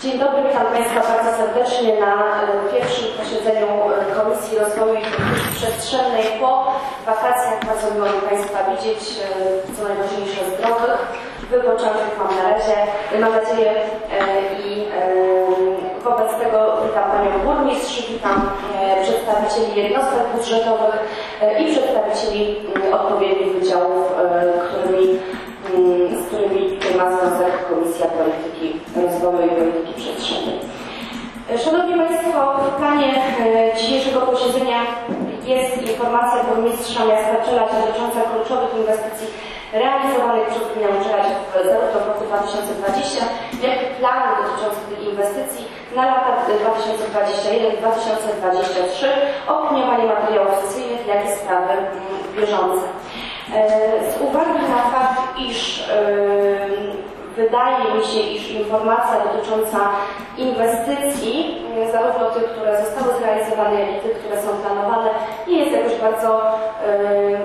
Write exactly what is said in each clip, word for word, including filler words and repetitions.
Dzień dobry, witam Państwa bardzo serdecznie na pierwszym posiedzeniu Komisji Rozwoju i Polityki Przestrzennej. Po wakacjach bardzo miło mi Państwa widzieć, co najważniejsze zdrowych, wypoczętych mam na razie, mam nadzieję i wobec tego witam Panią Burmistrz, witam przedstawicieli jednostek budżetowych i przedstawicieli odpowiednich wydziałów, którymi z którymi ma związek Komisja Polityki Rozwoju i Polityki Przestrzennej. Szanowni Państwo, w planie dzisiejszego posiedzenia jest informacja burmistrza miasta Czeladź dotycząca kluczowych inwestycji realizowanych przez gminę Czeladź zarówno w roku dwa tysiące dwudziestym, jak i plany dotyczące tych inwestycji na lata dwa tysiące dwudziesty pierwszy do dwa tysiące dwudziestego trzeciego, opiniowanie materiałów sesyjnych, jak i sprawy bieżące. Z uwagi na fakt, iż yy, wydaje mi się, iż informacja dotycząca inwestycji, yy, zarówno tych, które zostały zrealizowane, jak i tych, które są planowane, nie jest jakoś bardzo yy,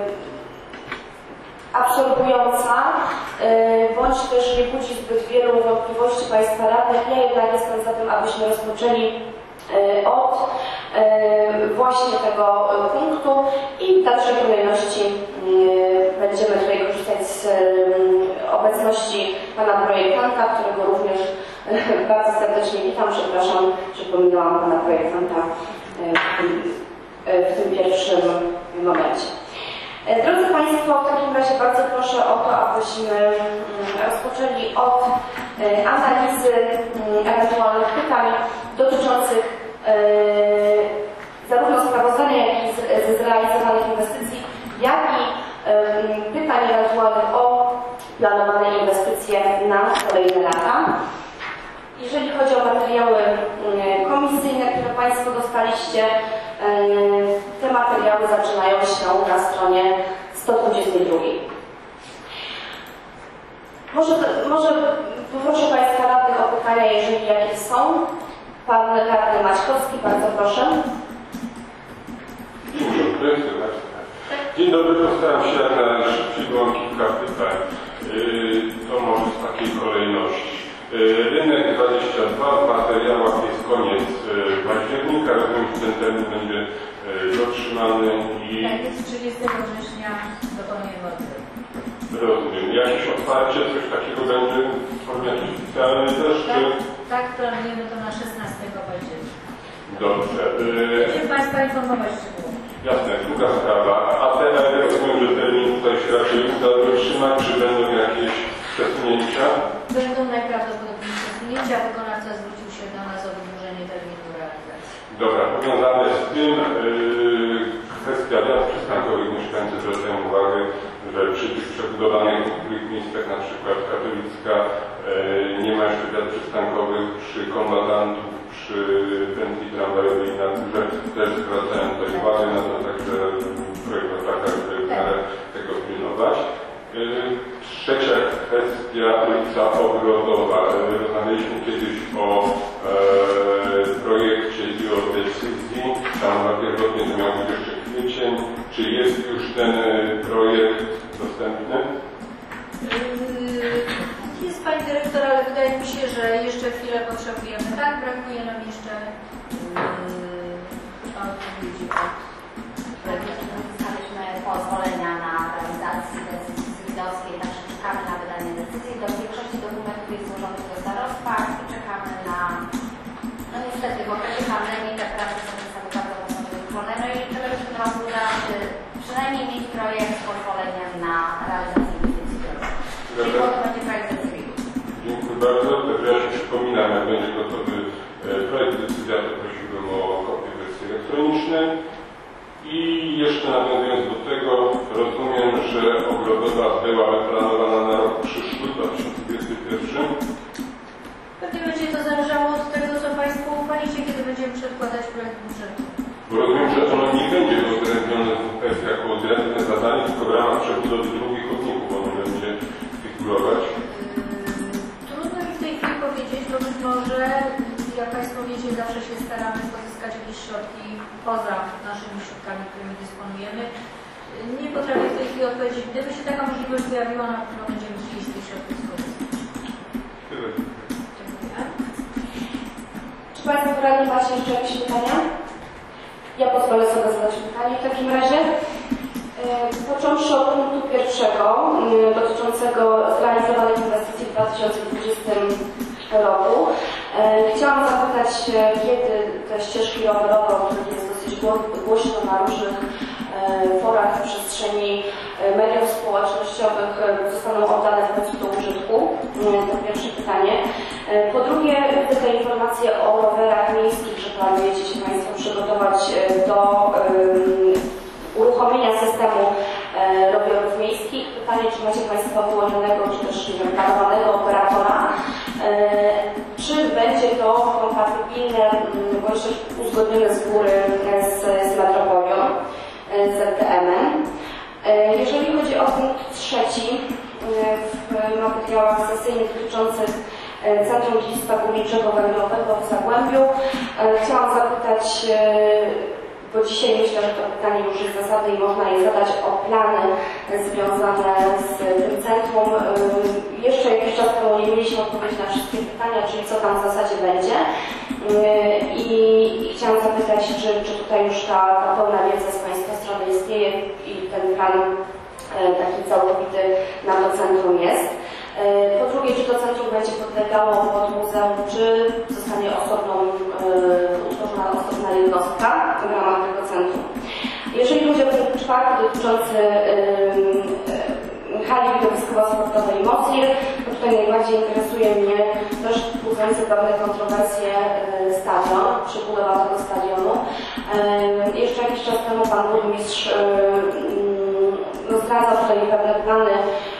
absorbująca, yy, bądź też nie budzi zbyt wielu wątpliwości Państwa radnych. Ja jednak jestem za tym, abyśmy rozpoczęli yy, od właśnie tego punktu i w dalszej kolejności będziemy tutaj korzystać z obecności Pana projektanta, którego również bardzo serdecznie witam. Przepraszam, że pominęłam Pana projektanta w tym pierwszym momencie. Drodzy Państwo, w takim razie bardzo proszę o to, abyśmy rozpoczęli od analizy ewentualnych pytań dotyczących zarówno sprawozdania, jak i ze zrealizowanych inwestycji, jak i pytań ewentualnych o planowane inwestycje na kolejne lata. Jeżeli chodzi o materiały komisyjne, które Państwo dostaliście, te materiały zaczynają się na stronie sto dwudziestej drugiej. Może, może poproszę Państwa radnych o pytania, jeżeli jakieś są. Pan radny Maćkowski, bardzo proszę. Dzień dobry, Dzień dobry, postaram się jak najszybciej, bo mam kilka pytań. To może z takiej kolejności. Rynek dwadzieścia dwa, w materiałach jest koniec października, rozumiem, że ten termin będzie dotrzymany i... Tak, jest trzydziestego września dokonujemy odzewu. Rozumiem. Jakieś otwarcie, coś takiego będzie w formie jakiejś oficjalnej też? Tak, tak, planujemy to na szesnastego października. Dobrze. Chcę Państwa informować szczegółowo. Jasne, druga sprawa. A teraz rozumiem, że termin tutaj się raczej uda dotrzymać, czy będą jakieś przesunięcia? Będą najprawdopodobniej przesunięcia. Wykonawca zwrócił się do nas o wydłużenie terminu realizacji. Dobra, powiązane z tym yy, kwestia wiat przystankowych. Mieszkańcy zwracają uwagę, że przy tych przebudowanych w niektórych miejscach, na przykład Katowicka, yy, nie ma jeszcze wiat przystankowych, przy kombatantów, przy pętli tramwajowej na górze też zwracają tutaj uwagę na to, także projekt taka, żeby w miarę tego pilnować. Yy, trzecia kwestia, ulica Ogrodowa. Rozmawialiśmy kiedyś o e, projekcie i o decyzji. Tam na pierwotnie to miał być jeszcze kwiecień. Czy jest już ten projekt dostępny? Yy, jest Pani Dyrektor, ale wydaje mi się, że jeszcze chwilę potrzebujemy. Tak, brakuje nam jeszcze yy, odpowiedzi od projektu. Uzyskaliśmy pozwolenia na realizację decyzji sędziowskiej, także czekamy na wydanie decyzji. Do większości dokumentów jest złożonych do starostwa i czekamy na, no niestety, bo takie handlenie i te prace są niestety bardzo mocno wykluczone. No i tyle, że nam uda przynajmniej mieć projekt z pozwoleniem na realizację inwestycji drogowych. Czyli potem będzie projekt decyzji. Dziękuję bardzo. Także ja się przypominam, jak będzie gotowy projekt decyzji, to prosiłbym o kopię wersji elektronicznej. I jeszcze nawiązując do tego, rozumiem, że Ogrodowa była planowana na rok przyszły, dwa tysiące dwudziesty pierwszy. Pewnie będzie to zależało od tego, co Państwo uchwalicie, kiedy będziemy przedkładać projekt budżetu. Bo rozumiem, że ono nie będzie uwzględnione w kwestii jako odrębne zadanie, tylko w ramach przebudowy drugich chodników ono będzie figurować. Yy, trudno mi w tej chwili powiedzieć, bo być może, jak Państwo wiecie, zawsze się staramy pozyskać jakieś środki poza naszymi środkami, którymi dysponujemy. Nie potrafię w tej chwili odpowiedzieć. Gdyby się taka możliwość pojawiła, na pewno będziemy chcieli z tych środków skorzystać. Tyle. Dziękuję. Państwo radni macie jeszcze jakieś pytania? Ja pozwolę sobie zadać pytanie w takim razie. Począwszy od punktu pierwszego dotyczącego zrealizowanych inwestycji w dwa tysiące dwudziestym roku. Chciałam zapytać, kiedy te ścieżki rowerowe, o których jest dosyć głośno na różnych forach w przestrzeni mediów społecznościowych, zostaną oddane w końcu do użytku? To pierwsze pytanie. Po drugie, widzę te informacje o rowerach miejskich, że planujecie się Państwo przygotować do uruchomienia systemu rowerów miejskich. Pytanie, czy macie Państwo wyłonionego, czy też nie wiem, planowanego operatora, czy będzie to kompatybilne, bądź też uzgodnione z góry z, z metropolią, z Z T M-em. Jeżeli chodzi o punkt trzeci w materiałach sesyjnych dotyczących Centrum Dziedzictwa Górniczego Węglowego w Zagłębiu, chciałam zapytać, bo dzisiaj myślę, że to pytanie już jest zasadne i można je zadać, o plany związane z tym centrum. Jeszcze jakiś czas temu nie mieliśmy odpowiedzi na wszystkie pytania, czyli co tam w zasadzie będzie. I, i chciałam zapytać, czy, czy tutaj już ta, ta pełna wiedza z Państwa strony istnieje i ten plan taki całkowity na to centrum jest. Po drugie, czy to centrum będzie podlegało pod muzeum, czy zostanie osobną, utworzona osobna jednostka w ramach tego centrum. Jeżeli chodzi o punkt czwarty dotyczący hali widowiskowo-sportowej Mocir, to tutaj najbardziej interesuje mnie też budzący pewne kontrowersje stadion, przebudowa tego stadionu. Jeszcze jakiś czas temu Pan Burmistrz no, zdradzał tutaj pewne plany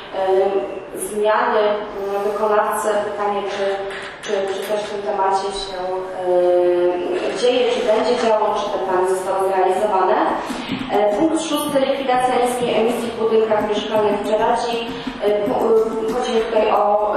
zmiany wykonawcy. Pytanie, czy, czy, czy też w tym temacie się yy, dzieje, czy będzie działo, czy te plany zostały zrealizowane. Yy, punkt szósty, likwidacja niskiej emisji w budynkach mieszkalnych w Czeladzi. Yy, chodzi tutaj o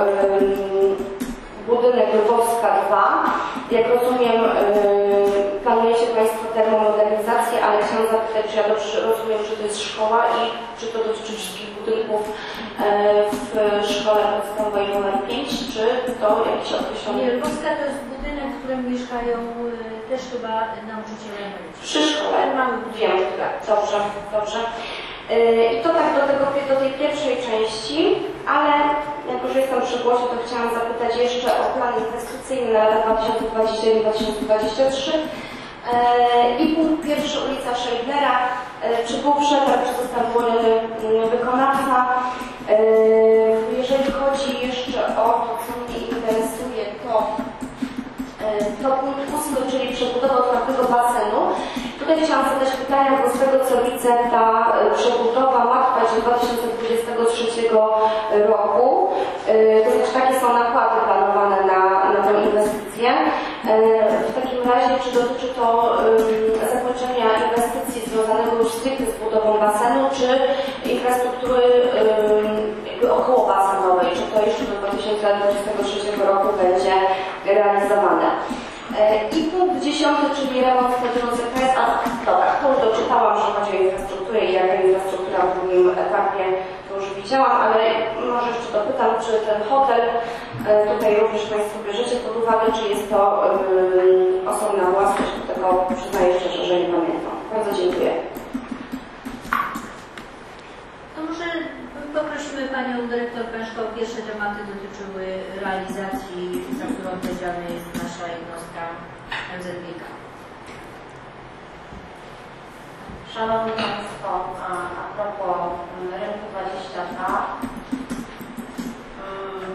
yy, budynek Lwowska dwa. Jak rozumiem, yy, planujecie Państwo termomodernizację, ale chciałam zapytać, czy ja dobrze rozumiem, że to jest szkoła i czy to dotyczy wszystkich budynków w szkole podstawowej numer pięć, czy to jakiś określony... Nie, Lwowska to jest budynek, w którym mieszkają też chyba nauczyciele emeryci. Przy szkole, wiem, tak, dobrze, dobrze. I to tak do, tego, do tej pierwszej części, ale jako, że jestem przy głosie, to chciałam zapytać jeszcze o plan inwestycyjny na lata dwa tysiące dwudziesty pierwszy do dwa tysiące dwudziestego trzeciego. I punkt pierwszy, ulica Scheidlera. Czy był przetarg, czy został wyłoniony wykonawca? Jeżeli chodzi jeszcze o to, co mnie interesuje, to, to punkt ósmy, czyli przebudowa otwartego basenu. Tutaj chciałam zadać pytania, bo z tego co widzę, ta przebudowa ma trwać do dwa tysiące dwudziestego trzeciego roku. To znaczy takie są nakłady planowane na, na tę inwestycję. W takim razie, czy dotyczy to zakończenia inwestycji związanego już stricte z budową basenu, czy infrastruktury jakby okołobasenowej, czy to jeszcze do dwa tysiące dwudziestego trzeciego roku będzie realizowane. I punkt dziesiąty, czyli remont stadionu Z K S. A dobra, to już doczytałam, że chodzi o infrastrukturę i jaka infrastruktura w drugim etapie, to już widziałam, ale może jeszcze dopytam, czy ten hotel tutaj również Państwo bierzecie pod uwagę, czy jest to um, osobna własność, do tego przyznaję szczerze, że nie pamiętam. Bardzo dziękuję. To może poprosimy Panią Dyrektor Pęczko. Pierwsze tematy dotyczyły realizacji, za którą odpowiedzialna jest nasza jednostka M Z W K. Szanowni Państwo, a, a propos rynku dwadzieścia dwa, um,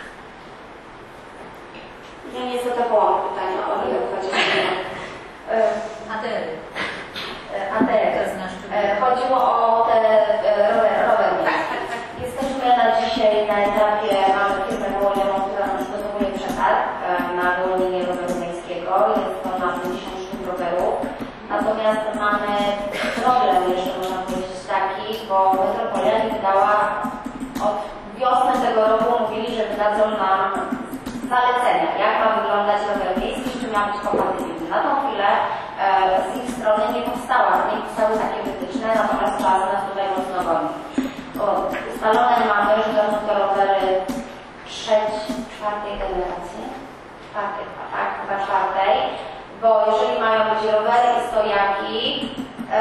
ja nie zadawałam pytania o rynek dwadzieścia dwa. A T R. A T R. Chodziło o te rowery. Jesteśmy na dzisiaj na etapie, mamy firmę wyłonioną, która nam przygotowuje przetarg na wyłonienie roweru miejskiego. Jest to na pięćdziesiąt sztuk rowerów. Natomiast mamy problem jeszcze, można powiedzieć, taki, bo metropolia nie wydała od wiosny tego roku, mówili, że wydadzą nam zalecenia, jak ma wyglądać rower miejski, czy ma być kompatybilny. Na tą chwilę e, z ich strony nie powstała, nie powstały takie wytyczne, natomiast czas nas tutaj mocno goni. Ustalone mamy, że będą to rowery trzeciej, czwartej generacji, czwartej, tak, chyba czwartej, bo jeżeli mają być rowery i stojaki, e,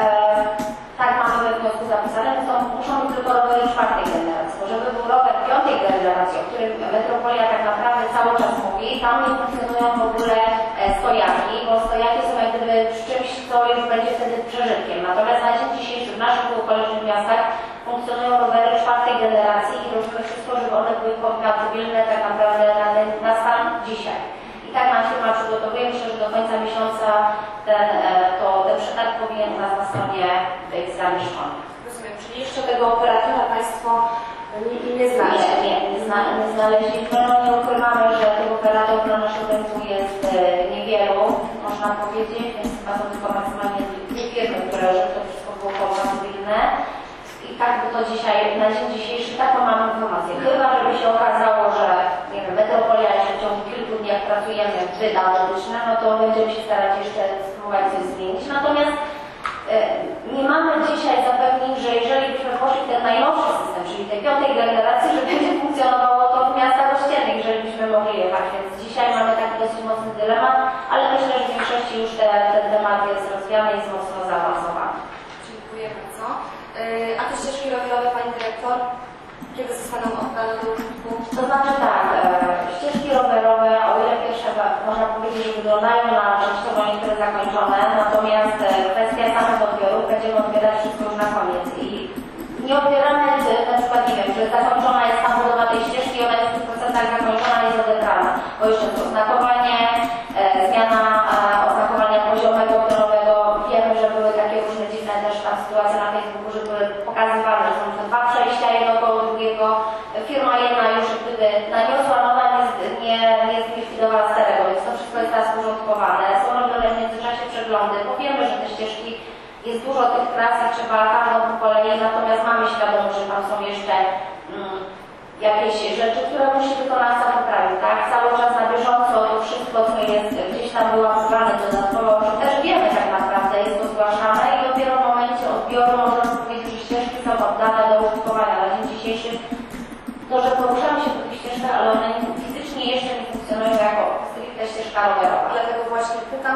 tak mamy we wniosku zapisane, to muszą być tylko rowery czwartej generacji. Bo żeby był rower piątej generacji, o którym Metropolia tak naprawdę cały czas mówi, tam nie funkcjonują w ogóle stojaki, bo stojaki są jak gdyby czymś, co już będzie wtedy przeżytkiem. Natomiast na dzień dzisiejszy w naszych okolicznych miastach funkcjonują rowery czwartej generacji i robimy wszystko, żeby one były kompatybilne tak naprawdę na, ten, na stan dzisiaj. I tak nam firma przygotowuje, myślę, że do końca miesiąca ten, to, ten przetarg powinien u nas na stronie być zamieszczony. Rozumiem, czyli jeszcze tego operatora Państwo nie, nie znaleźli? Nie, nie, nie, zna, nie znaleźliśmy. No nie ukrywamy, że tych operatorów na naszym rynku jest e, niewielu, można powiedzieć, więc chyba są tylko maksymalnie dwie firmy, które żeby to wszystko było kompatybilne. I tak by to dzisiaj, na dzień dzisiejszy, taką mamy informację. Chyba, żeby się okazało, że nie wiem, Metropolia jeszcze w ciągu kilku dni, jak pracujemy, wyda medyczne, no to będziemy się starać jeszcze spróbować coś zmienić. Natomiast e, nie mamy dzisiaj zapewnień, że jeżeli byśmy poszli w ten najnowszy system, czyli tej piątej generacji, że będzie funkcjonowało to w miastach ościennych, jeżeli byśmy mogli jechać. Więc dzisiaj mamy taki dosyć mocny dylemat, ale myślę, że w większości już te, ten temat jest rozwiany i jest mocno zaawansowany. Dziękuję bardzo. Yy, a te ścieżki rowerowe, Pani Dyrektor, kiedy zostaną oddane do użytku? To znaczy tak, e, ścieżki rowerowe, o ile pierwsze można powiedzieć, że wyglądają na częściowo niektóre zakończone, natomiast e, kwestia samych odbiorów będziemy odbierać wszystko już na koniec. I nie odbieramy na przykład, nie wiem, że zakończona jest tam budowa tej ścieżki, ona jest w stu procentach zakończona, jest odebrana, bo jeszcze to oznakowanie, e, zmiana e, oznakowania poziomego, pionowego. Wiemy, że były takie różne dziwne też tam sytuacje na Facebooku, że były pokazywane, że są te dwa przejścia, jedno koło drugiego. Firma jedna już gdyby naniosła nowe, nie, nie zlikwidowała starego, więc to wszystko jest teraz porządkowane. Są robione w międzyczasie przeglądy, bo wiemy, że te ścieżki, jest dużo tych tras i trzeba każdą po kolei, natomiast mamy świadomość, że tam są jeszcze mm, jakieś rzeczy, które musi wykonawca poprawić, tak? Cały czas na bieżąco to wszystko, co jest gdzieś tam wyłapywane dodatkowo, że też wiemy tak naprawdę, jest to zgłaszane i dopiero w momencie odbioru można powiedzieć, że ścieżki są oddane do użytkowania. Na dzień dzisiejszy to, że poruszamy się po tych ścieżkach, ale one fizycznie jeszcze nie funkcjonują jako stricte ścieżka rowerowa. Dlatego właśnie pytam.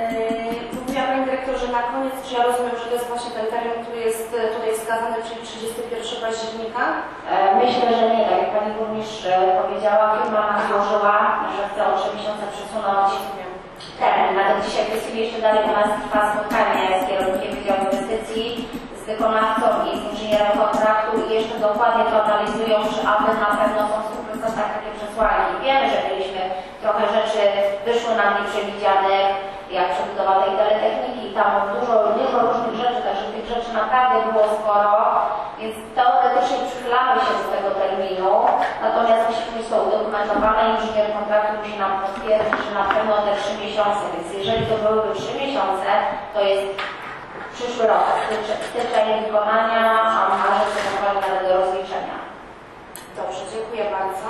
Yy, mówiła Pani Dyrektor, że na koniec, czy ja rozumiem, że to jest właśnie ten termin, który jest tutaj wskazany, czyli trzydziestego pierwszego października? Myślę, że nie. Tak jak Pani Burmistrz powiedziała, firma nam złożyła, że chce o trzy miesiące przesunąć termin. Nawet dzisiaj w tej chwili jeszcze dalej u nas trwa spotkanie z kierownikiem Wydziału Inwestycji, z wykonawcą i z inżynierem kontraktu i jeszcze dokładnie to analizują, czy aby na pewno są w stu procentach takie przesłanki. Wiemy, że mieliśmy trochę rzeczy, wyszły nam nieprzewidzianych, jak przebudowa tej teletechniki, tam dużo, dużo różnych rzeczy, także tych rzeczy naprawdę było sporo, więc teoretycznie przychylamy się do tego terminu, natomiast musi być to udokumentowane, inżynier kontraktu musi nam potwierdzić, że na pewno te trzy miesiące, więc jeżeli to byłyby trzy miesiące, to jest przyszły rok, styczeń wykonania, a może to naprawdę nawet do rozliczenia. Dobrze, dziękuję bardzo.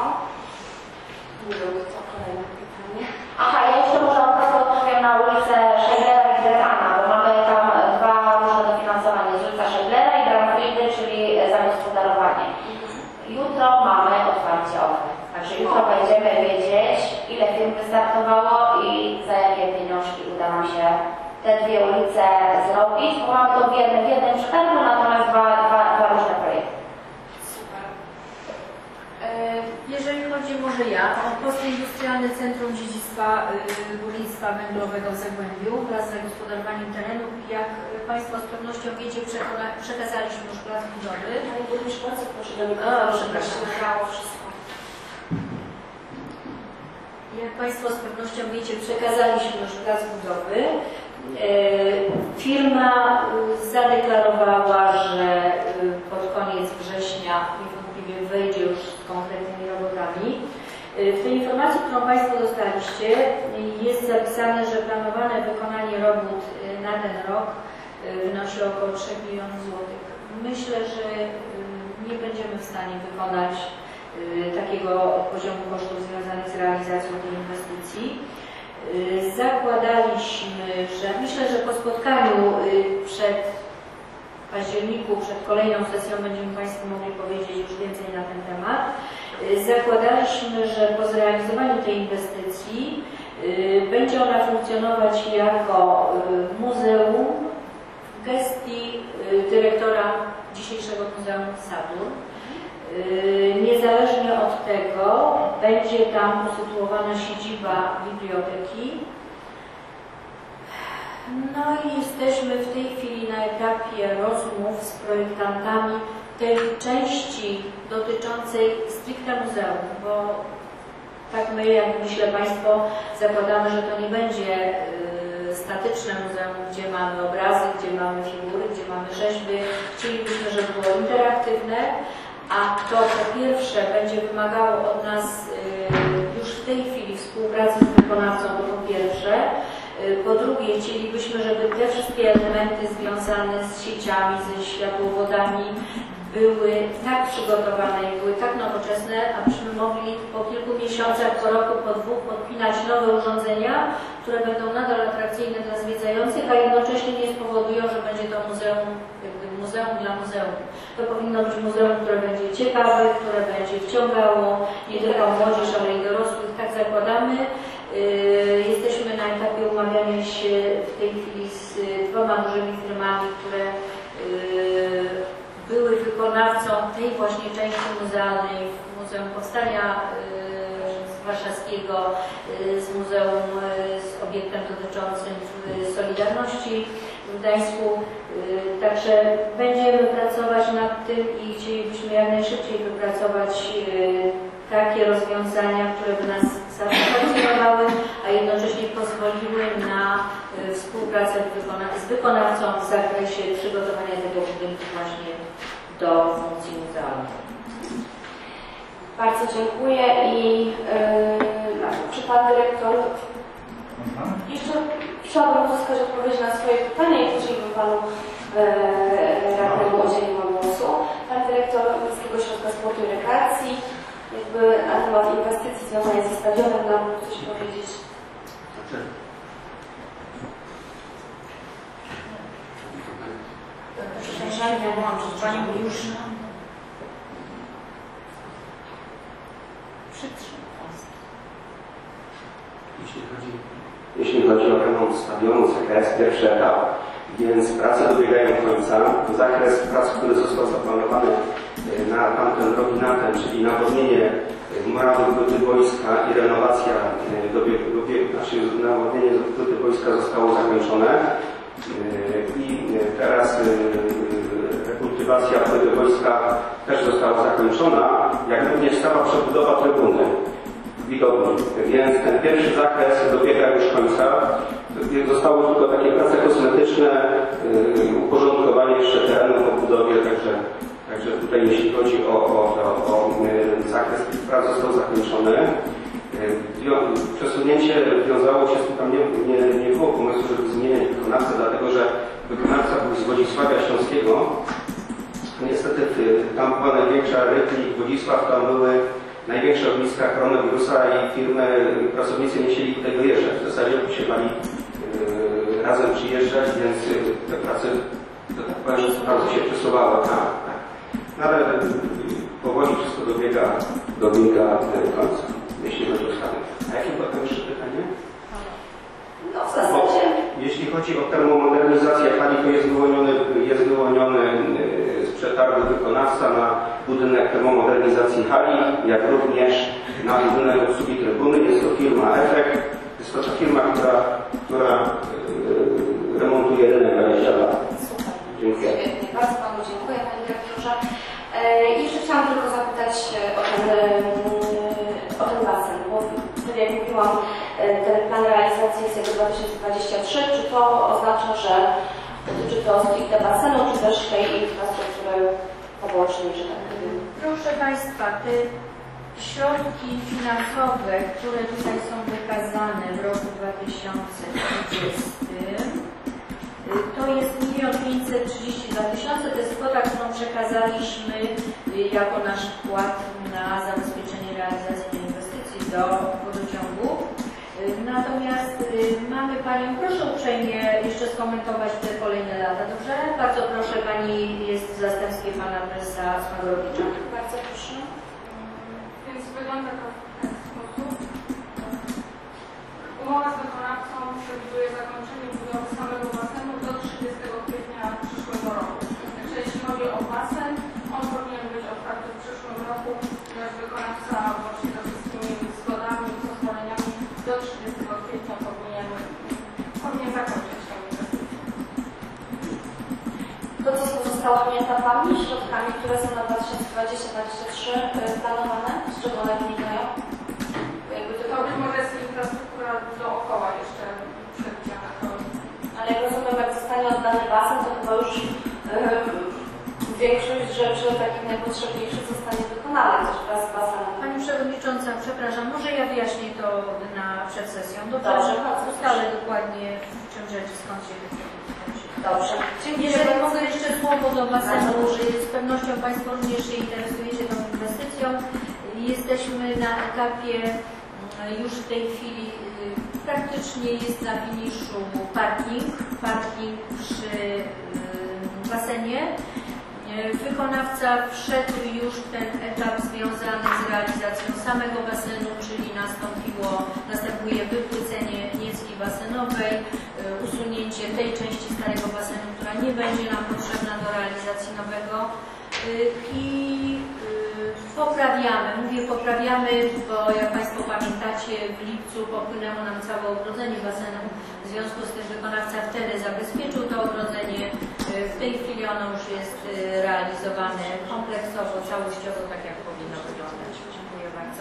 Nie było to kolejne pytanie. Aha, ja jeszcze może od razu odpowiem na ulicę Scheidlera i Grana, bo mamy tam dwa różne dofinansowania. Z ulica Scheidlera i Granfriedy, czyli zagospodarowanie. Jutro mamy otwarcie ofert. Także jutro będziemy wiedzieć, ile firm wystartowało i za jakie pieniążki uda nam się te dwie ulice zrobić, bo mamy to w jednym, w jednym przetargu, natomiast dwa, dwa, dwa różne projekty. Super. Jeżeli chodzi może ja o Postindustrialne Centrum Dziedzictwa Górnictwa Węglowego w Zagłębiu wraz z zagospodarowaniem terenu, jak Państwo z pewnością wiecie, przekazaliśmy już plac budowy. Pani Burmistrz, bardzo proszę do mnie. O, przepraszam. Wszystko. Jak Państwo z pewnością wiecie, przekazaliśmy już plac budowy. Firma zadeklarowała, że pod koniec września niewątpliwie wejdzie już z konkretnymi robotami. W tej informacji, którą Państwo dostaliście, jest zapisane, że planowane wykonanie robót na ten rok wynosi około trzech milionów złotych. Myślę, że nie będziemy w stanie wykonać takiego poziomu kosztów związanych z realizacją tej inwestycji. Zakładaliśmy, że myślę, że po spotkaniu przed październiku, przed kolejną sesją będziemy Państwu mogli powiedzieć już więcej na ten temat. Zakładaliśmy, że po zrealizowaniu tej inwestycji Będzie ona funkcjonować jako muzeum w gestii dyrektora dzisiejszego Muzeum Saturn. Niezależnie od tego będzie tam usytuowana siedziba biblioteki. No i jesteśmy w tej chwili na etapie rozmów z projektantami tej części dotyczącej stricte muzeum, bo tak my, jak myślę Państwo, zakładamy, że to nie będzie y, statyczne muzeum, gdzie mamy obrazy, gdzie mamy figury, gdzie mamy rzeźby. Chcielibyśmy, żeby było interaktywne, a to po pierwsze będzie wymagało od nas y, już w tej chwili współpracy z wykonawcą, to po pierwsze. Y, po drugie, chcielibyśmy, żeby te wszystkie elementy związane z sieciami, ze światłowodami były tak przygotowane i były tak nowoczesne, abyśmy mogli po kilku miesiącach, po roku, po dwóch podpinać nowe urządzenia, które będą nadal atrakcyjne dla zwiedzających, a jednocześnie nie spowodują, że będzie to muzeum, jakby muzeum dla muzeum. To powinno być muzeum, które będzie ciekawe, które będzie wciągało nie tylko młodzież, ale i dorosłych. Tak zakładamy. Jesteśmy na etapie umawiania się w tej chwili z dwoma dużymi firmami, które były wykonawcą tej właśnie części muzealnej w Muzeum Powstania Warszawskiego, z muzeum, z obiektem dotyczącym Solidarności w Gdańsku. Także będziemy pracować nad tym i chcielibyśmy jak najszybciej wypracować takie rozwiązania, które by nas satysfakcjonowały, a jednocześnie pozwoliły na współpracę z wykonawcą w zakresie przygotowania tego budynku właśnie do funkcji muzealnej. Bardzo dziękuję i yy, czy Pan Dyrektor jeszcze chciałabym uzyskać odpowiedź na swoje pytania i później bym Panu yy, radnemu udzieliła głosu. Pan Dyrektor Miejskiego Ośrodka Sportu i Rekreacji, jakby na temat inwestycji związanych ze stadionem nam coś powiedzieć. Przepraszam, włączyć Pani już. Jeśli chodzi, jeśli chodzi o remont stadionu C K S, pierwszy etap, więc prace dobiegają końca. Zakres prac, który został zaplanowany na tamten droginatem, czyli nawodnienie murawy płyty boiska i renowacja, dobieg, dobieg, znaczy nawodnienie płyty boiska zostało zakończone i teraz rekultywacja płyty boiska też została zakończona, jak również stała przebudowa trybuny widowni. Więc ten pierwszy zakres dobiega już końca. Zostały tylko takie prace kosmetyczne, uporządkowanie jeszcze terenu po budowie, także, także tutaj jeśli chodzi o, o, o, o zakres tych prac został zakończony. Przesunięcie wiązało się z tym, tam nie, nie, nie było pomysłu, żeby zmieniać wykonawcę, dlatego że wykonawca był z Wodzisławia Śląskiego. Niestety tam była największa Rybnik, Wodzisław, tam były największe ogniska koronawirusa i firmy, pracownicy nie chcieli tutaj wyjeżdżać. W zasadzie się bali yy, razem przyjeżdżać, więc te prace, to tak powiem, bardzo się przesuwały. Tak, tak. No ale yy, powoli wszystko dobiega, dobiega końca, jeśli chodzi o stany. A jakie było to jeszcze pytanie? No w zasadzie. Bo, jeśli chodzi o termomodernizację hali, to jest wyłoniony, jest wyłoniony yy, z przetargu wykonawca na budynek termomodernizacji hali, jak również na budynek obsługi trybuny. Jest to firma Efekt. Jest to ta firma, która, która yy, remontuje rynek dwadzieścia lat. Super. Dziękuję. Świetnie. Bardzo Panu dziękuję, Panie Dyrektorze. E, jeszcze chciałam tylko zapytać o ten, o ten basen, bo tak jak mówiłam, ten plan realizacji jest jakby dwa tysiące dwudziesty trzeci. Czy to oznacza, że dotyczy to stricte basenu, czy też tej infrastruktury pobocznej, że tak powiem? Proszę Państwa, te środki finansowe, które tutaj są wykazane w roku dwa tysiące dwudziestym, to jest milion pięćset trzydzieści dwa tysiące, to jest kwota, którą przekazaliśmy jako nasz wkład na zabezpieczenie realizacji tej inwestycji do wodociągu. Natomiast mamy Panią, proszę uprzejmie jeszcze skomentować te kolejne lata, dobrze? Bardzo proszę, Pani jest w zastępstwie Pana Prezesa Smagorowicza. Bardzo proszę. Więc wygląda to w ten sposób. Umowa Umowa z wykonawcą przewiduje zakończenie budowy samego basenu do trzydziestego kwietnia przyszłego roku. Także jeśli chodzi o basen, on powinien być otwarty w przyszłym roku, ponieważ wykonawca właśnie ze wszystkimi zgodami i pozwoleniami do trzydziestego kwietnia powinien, powinien zakończyć tę inwestycję. To, co z pozostałymi etapami, środkami, które są na dwa tysiące dwudziesty do dwa tysiące trzydziestego planowane, z czego one wynikają? Jakby to, To być może jest infrastruktura dookoła jeszcze przewidziana. ale jak rozumiem, jak zostanie oddany basen, to chyba już yy, większość rzeczy takich najpotrzebniejszych zostanie wykonanych też wraz z basenem. Pani Przewodnicząca, przepraszam, może ja wyjaśnię to na przed sesją. Dobrze, Dobrze. ustalę dokładnie w czym rzeczy, skąd się wychodzi. Dobrze. Jeżeli mogę jeszcze słowo do basenu, że z pewnością Państwo również się interesujecie tą inwestycją. Jesteśmy na etapie już w tej chwili praktycznie jest na finiszu parking, parking przy basenie. Wykonawca wszedł już w ten etap związany z realizacją samego basenu, czyli nastąpiło, następuje wypłycenie niecki basenowej, usunięcie tej części starego basenu, która nie będzie nam potrzebna do realizacji nowego i poprawiamy, mówię poprawiamy, bo jak Państwo pamiętacie, w lipcu popłynęło nam całe ogrodzenie basenu, w związku z tym wykonawca wtedy zabezpieczył to ogrodzenie. W tej chwili ono już jest realizowane kompleksowo, całościowo, tak jak powinno wyglądać. Dziękuję bardzo.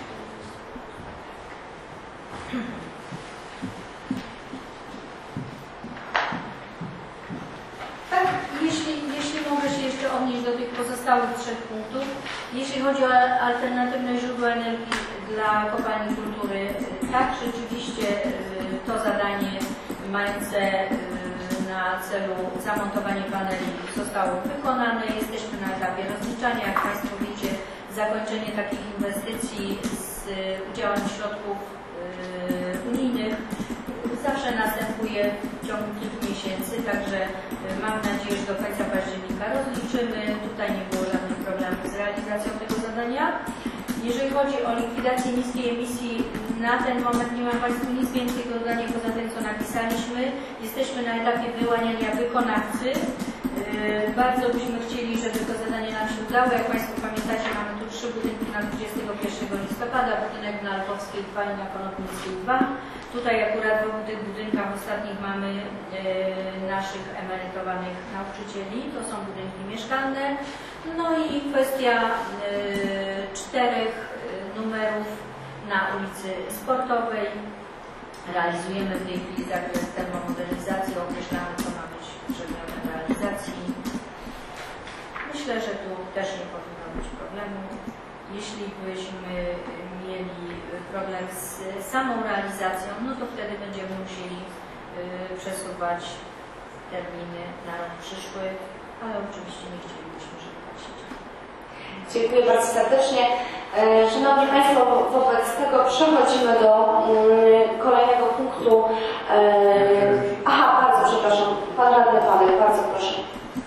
Tak, jeśli, jeśli mogę się jeszcze odnieść do tych pozostałych trzech punktów. Jeśli chodzi o alternatywne źródła energii dla kopalni kultury, tak, rzeczywiście to zadanie mające na celu zamontowanie paneli zostało wykonane. Jesteśmy na etapie rozliczania. Jak Państwo wiecie, zakończenie takich inwestycji z udziałem środków unijnych zawsze następuje w ciągu kilku miesięcy, także mam nadzieję, że do końca października rozliczymy. Tutaj nie było żadnych problemów z realizacją tego zadania. Jeżeli chodzi o likwidację niskiej emisji, na ten moment nie mam Państwu nic więcej do dodania poza tym, co napisaliśmy. Jesteśmy na etapie wyłaniania wykonawcy. Yy, bardzo byśmy chcieli, żeby to zadanie nam się udało. Jak Państwo pamiętacie, mamy tu trzy budynki na dwudziestego pierwszego listopada, budynek na Alpowskiej dwa i na Konopnickiej dwa. Tutaj akurat w tych budynkach ostatnich mamy yy, naszych emerytowanych nauczycieli. To są budynki mieszkalne. No i kwestia yy, czterech yy, numerów na ulicy Sportowej. Realizujemy w tej chwili zakres termomodernizacji, określamy, co ma być przedmiotem realizacji. Myślę, że tu też nie powinno być problemu. Jeśli byśmy mieli problem z samą realizacją, no to wtedy będziemy musieli yy, przesuwać terminy na rok przyszły, ale oczywiście nie chcielibyśmy, żeby tak się działo. Dziękuję bardzo serdecznie. Szanowni Państwo, wobec tego przechodzimy do kolejnego punktu. Aha, bardzo przepraszam. Pan radny Panek, bardzo proszę.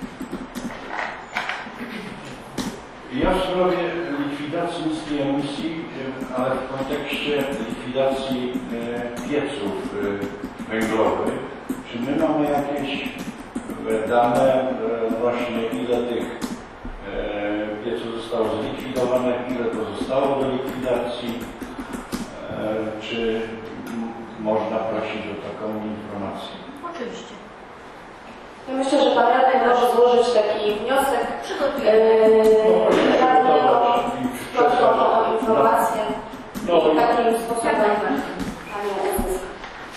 Ja w sprawie likwidacji niskiej emisji, ale w kontekście likwidacji pieców węglowych, czy my mamy jakieś dane właśnie, ile tych pieców zostało zlikwidowane, ile pozostało do likwidacji, czy można prosić o taką informację? Oczywiście. Ja myślę, że Pan radny może złożyć taki wniosek. Przygotuję. Yy, radny o dodatkową informację No, i takim sposobem Panią uzyska.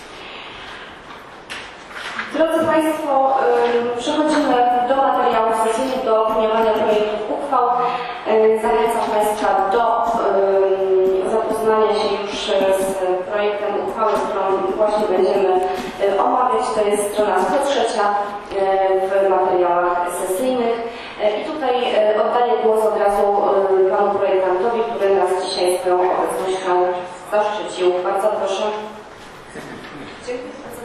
Drodzy Państwo, yy, przechodzimy do materiałów sesyjnych, do opiniowania projektów uchwał. Yy, zachęcam Państwa do yy, zapoznania się już z projektem uchwały, którą właśnie będziemy yy, omawiać. To jest strona sto trzy yy, w materiałach sesyjnych. Yy, I tutaj yy, oddaję głos od razu yy, Panu projektantowi, który nas dzisiaj swoją obecnością zaszczycił. Bardzo proszę. Dziękuję bardzo.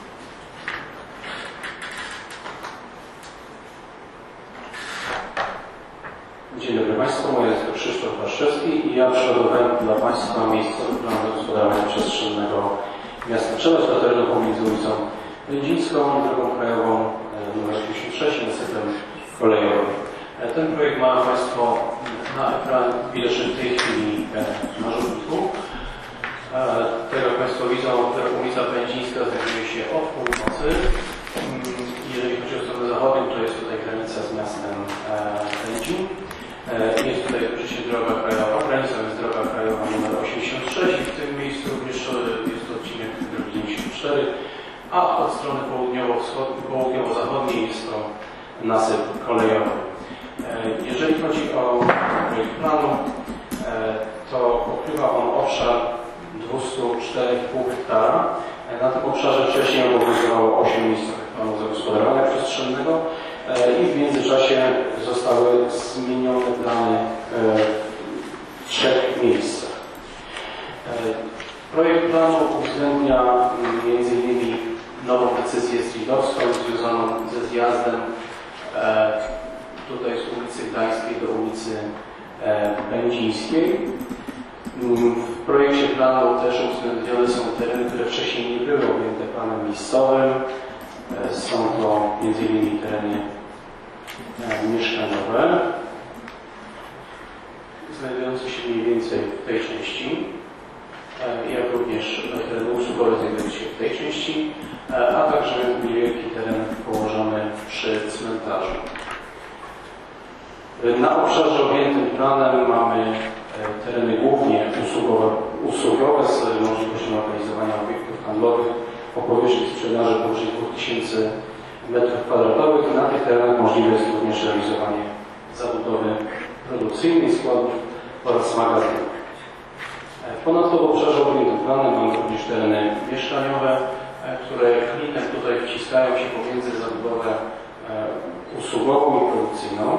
Dzień dobry Państwu, moje jest Krzysztof Waszczewski i ja przygotowałem dla Państwa miejscowy plan gospodarowania przestrzennego miasta Czeladź do terenu pomiędzy ulicą Będzińską i drogą krajową nr pięćdziesiąt sześć nasypem kolejowym. Ten projekt ma Państwo na ekranie widoczny w tej chwili na rzutniku. Tak jak Państwo widzą, ulica Będzińska znajduje się od północy. Jeżeli chodzi o stronę zachodnią, to jest tutaj granica z miastem Będzin. Jest tutaj oczywiście droga krajowa, granica jest droga krajowa nr osiemdziesiąt sześć i w tym miejscu również jest to odcinek drogi dziewięćdziesiąt cztery, a od strony południowo-zachodniej jest to nasyp kolejowy. Jeżeli chodzi o projekt planu, to pokrywa on obszar dwieście cztery i pół hektara. Na tym obszarze wcześniej obowiązywało osiem miejscowych planów zagospodarowania przestrzennego i w międzyczasie zostały zmienione plany w trzech miejscach. Projekt planu uwzględnia między innymi nową decyzję stridowską związaną ze zjazdem tutaj z ulicy Gdańskiej do ulicy Będzińskiej. W projekcie planu też uwzględnione są tereny, które wcześniej nie były objęte planem miejscowym. Są to między innymi tereny mieszkaniowe, znajdujące się mniej więcej w tej części, jak również tereny usługowe znajdujące się w tej części, a także niewielki teren położony przy cmentarzu. Na obszarze objętym planem mamy tereny głównie usługowe, usługowe z możliwością lokalizowania obiektów handlowych o powierzchni sprzedaży powyżej dwóch tysięcy metrów kwadratowych. Na tych terenach możliwe jest również realizowanie zabudowy produkcyjnej, składów oraz magazynów. Ponadto w obszarze objętym planem mamy również tereny mieszkaniowe, które klinem tutaj wciskają się pomiędzy zabudowę usługową i produkcyjną.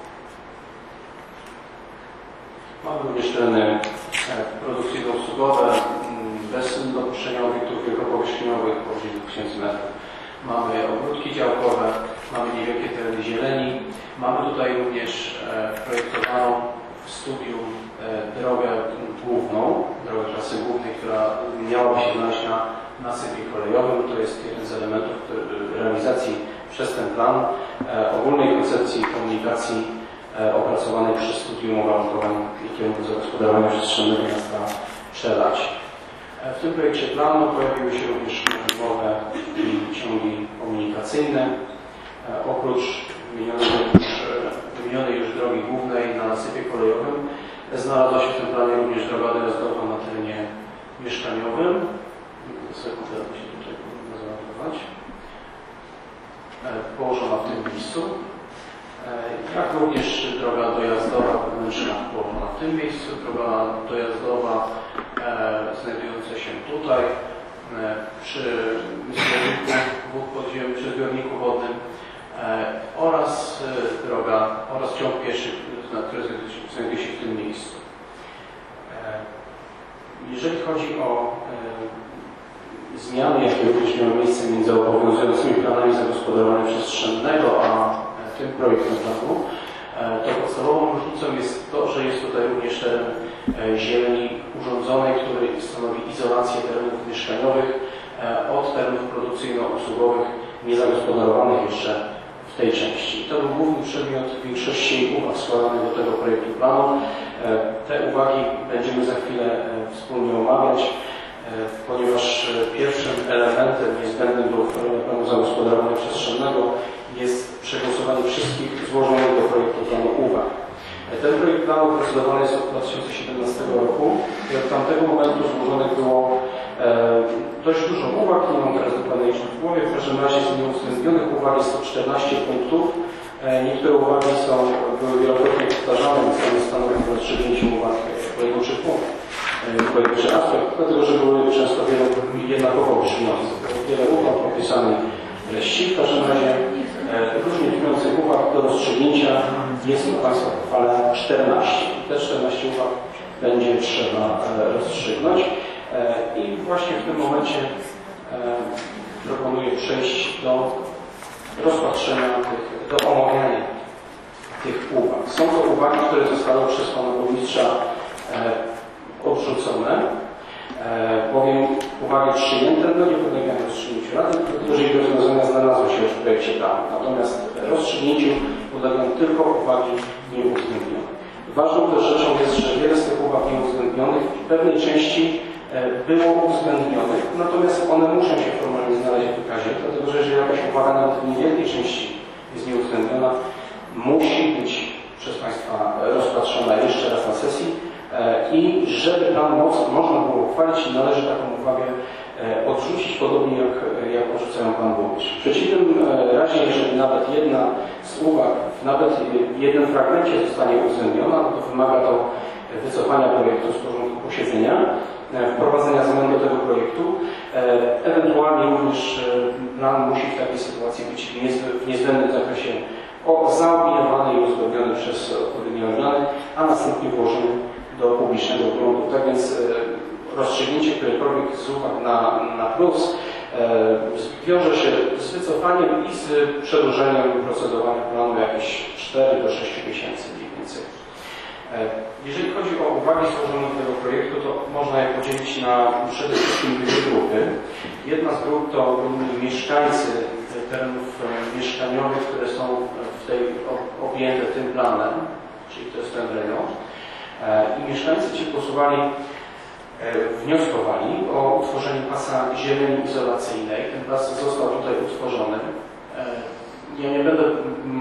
Mamy również tereny produkcyjno-usługowe bez dopuszczenia obiektów wielkopowierzchniowych powyżej dwóch tysięcy metrów. Mamy ogródki działkowe, mamy niewielkie tereny zieleni. Mamy tutaj również projektowaną w studium drogę główną, drogę trasy głównej, która miałaby się znaleźć na nasypie kolejowym. To jest jeden z elementów realizacji przez ten plan ogólnej koncepcji komunikacji opracowanej przy studium uwarunkowań i kierunku zagospodarowania przestrzennego miasta Czeladź. W tym projekcie planu pojawiły się również nowe ciągi komunikacyjne. Oprócz wymienionej już, wymienionej już drogi głównej na nasypie kolejowym znalazła się w tym planie również droga dojazdowa na terenie mieszkaniowym. Sekundę, aby się tutaj powinno załadować. Położona w tym miejscu. Jak również droga dojazdowa wewnętrzna położona w tym miejscu, droga dojazdowa e, znajdująca się tutaj e, przy zbiorniku wód podziemnych, przy zbiorniku wodnym e, oraz e, droga oraz ciąg pieszy, który znajduje się w tym miejscu. E, jeżeli chodzi o e, zmiany, jakie również miały miejsce między obowiązującymi planami zagospodarowania przestrzennego a tym projektem planu, to podstawową różnicą jest to, że jest tutaj również teren zieleni urządzonej, który stanowi izolację terenów mieszkaniowych od terenów produkcyjno-usługowych niezagospodarowanych jeszcze w tej części. To był główny przedmiot większości uwag składanych do tego projektu planu. Te uwagi będziemy za chwilę wspólnie omawiać, ponieważ pierwszym elementem niezbędnym do uchwalenia planu zagospodarowania przestrzennego jest przegłosowanie wszystkich złożonych do projektu planu uwag. Ten projekt planu procedowany jest od dwa tysiące siedemnastego roku i od tamtego momentu złożonych było e, dość dużo uwag, nie mam teraz dokładnej liczby w głowie, w każdym razie z nieuwzględnionych uwag jest to czternaście punktów. E, niektóre uwagi są, były wielokrotnie powtarzane, więc tam stanowią rozstrzygnięcie uwag pojedynczych punktów, e, pojedynczy aspekt, dlatego że były często wiele, jednakowo brzmiące. Wiele uwag opisanych treści, w każdym razie różnie brzmiących uwag do rozstrzygnięcia jest u Państwa w uchwale czternaście. Te czternaście uwag będzie trzeba rozstrzygnąć i właśnie w tym momencie proponuję przejść do rozpatrzenia tych, do omawiania tych uwag. Są to uwagi, które zostały przez Pana Burmistrza odrzucone, bowiem uwagi przyjęte, no nie podlegają rozstrzygnięciu Rady, jeżeli rozwiązania znalazły się w projekcie planu. Natomiast rozstrzygnięciu podlegają tylko uwagi nieuwzględnione. Ważną też rzeczą jest, że wiele z tych uwag nieuwzględnionych w pewnej części było uwzględnionych, natomiast one muszą się formalnie znaleźć w wykazie, dlatego że jeżeli jakaś uwaga nawet w niewielkiej części jest nieuwzględniona, musi być przez Państwa rozpatrzona jeszcze raz na sesji i żeby plan moc można było uchwalić, należy taką uwagę odrzucić, podobnie jak, jak odrzucają Pan Burmistrz. W przeciwnym razie, jeżeli nawet jedna z uwag, nawet w jednym fragmencie zostanie uwzględniona, to wymaga to wycofania projektu z porządku posiedzenia, wprowadzenia zmian do tego projektu. Ewentualnie również plan musi w takiej sytuacji być w niezbędnym zakresie zaopiniowany i uzgodniony przez odpowiednie organy, a następnie włożony do publicznego gruntu. Tak więc rozstrzygnięcie któregokolwiek z uwag na, na plus wiąże się z wycofaniem i z przedłużeniem procedowania planu jakieś cztery do sześciu miesięcy mniej więcej. Jeżeli chodzi o uwagi złożone do tego projektu, to można je podzielić na przede wszystkim dwie grupy. Jedna z grup to mieszkańcy terenów mieszkaniowych, które są w tej, objęte tym planem, czyli to jest ten rejon. I mieszkańcy ci głosowali, wnioskowali o utworzenie pasa zieleni izolacyjnej. Ten pas został tutaj utworzony. Ja nie będę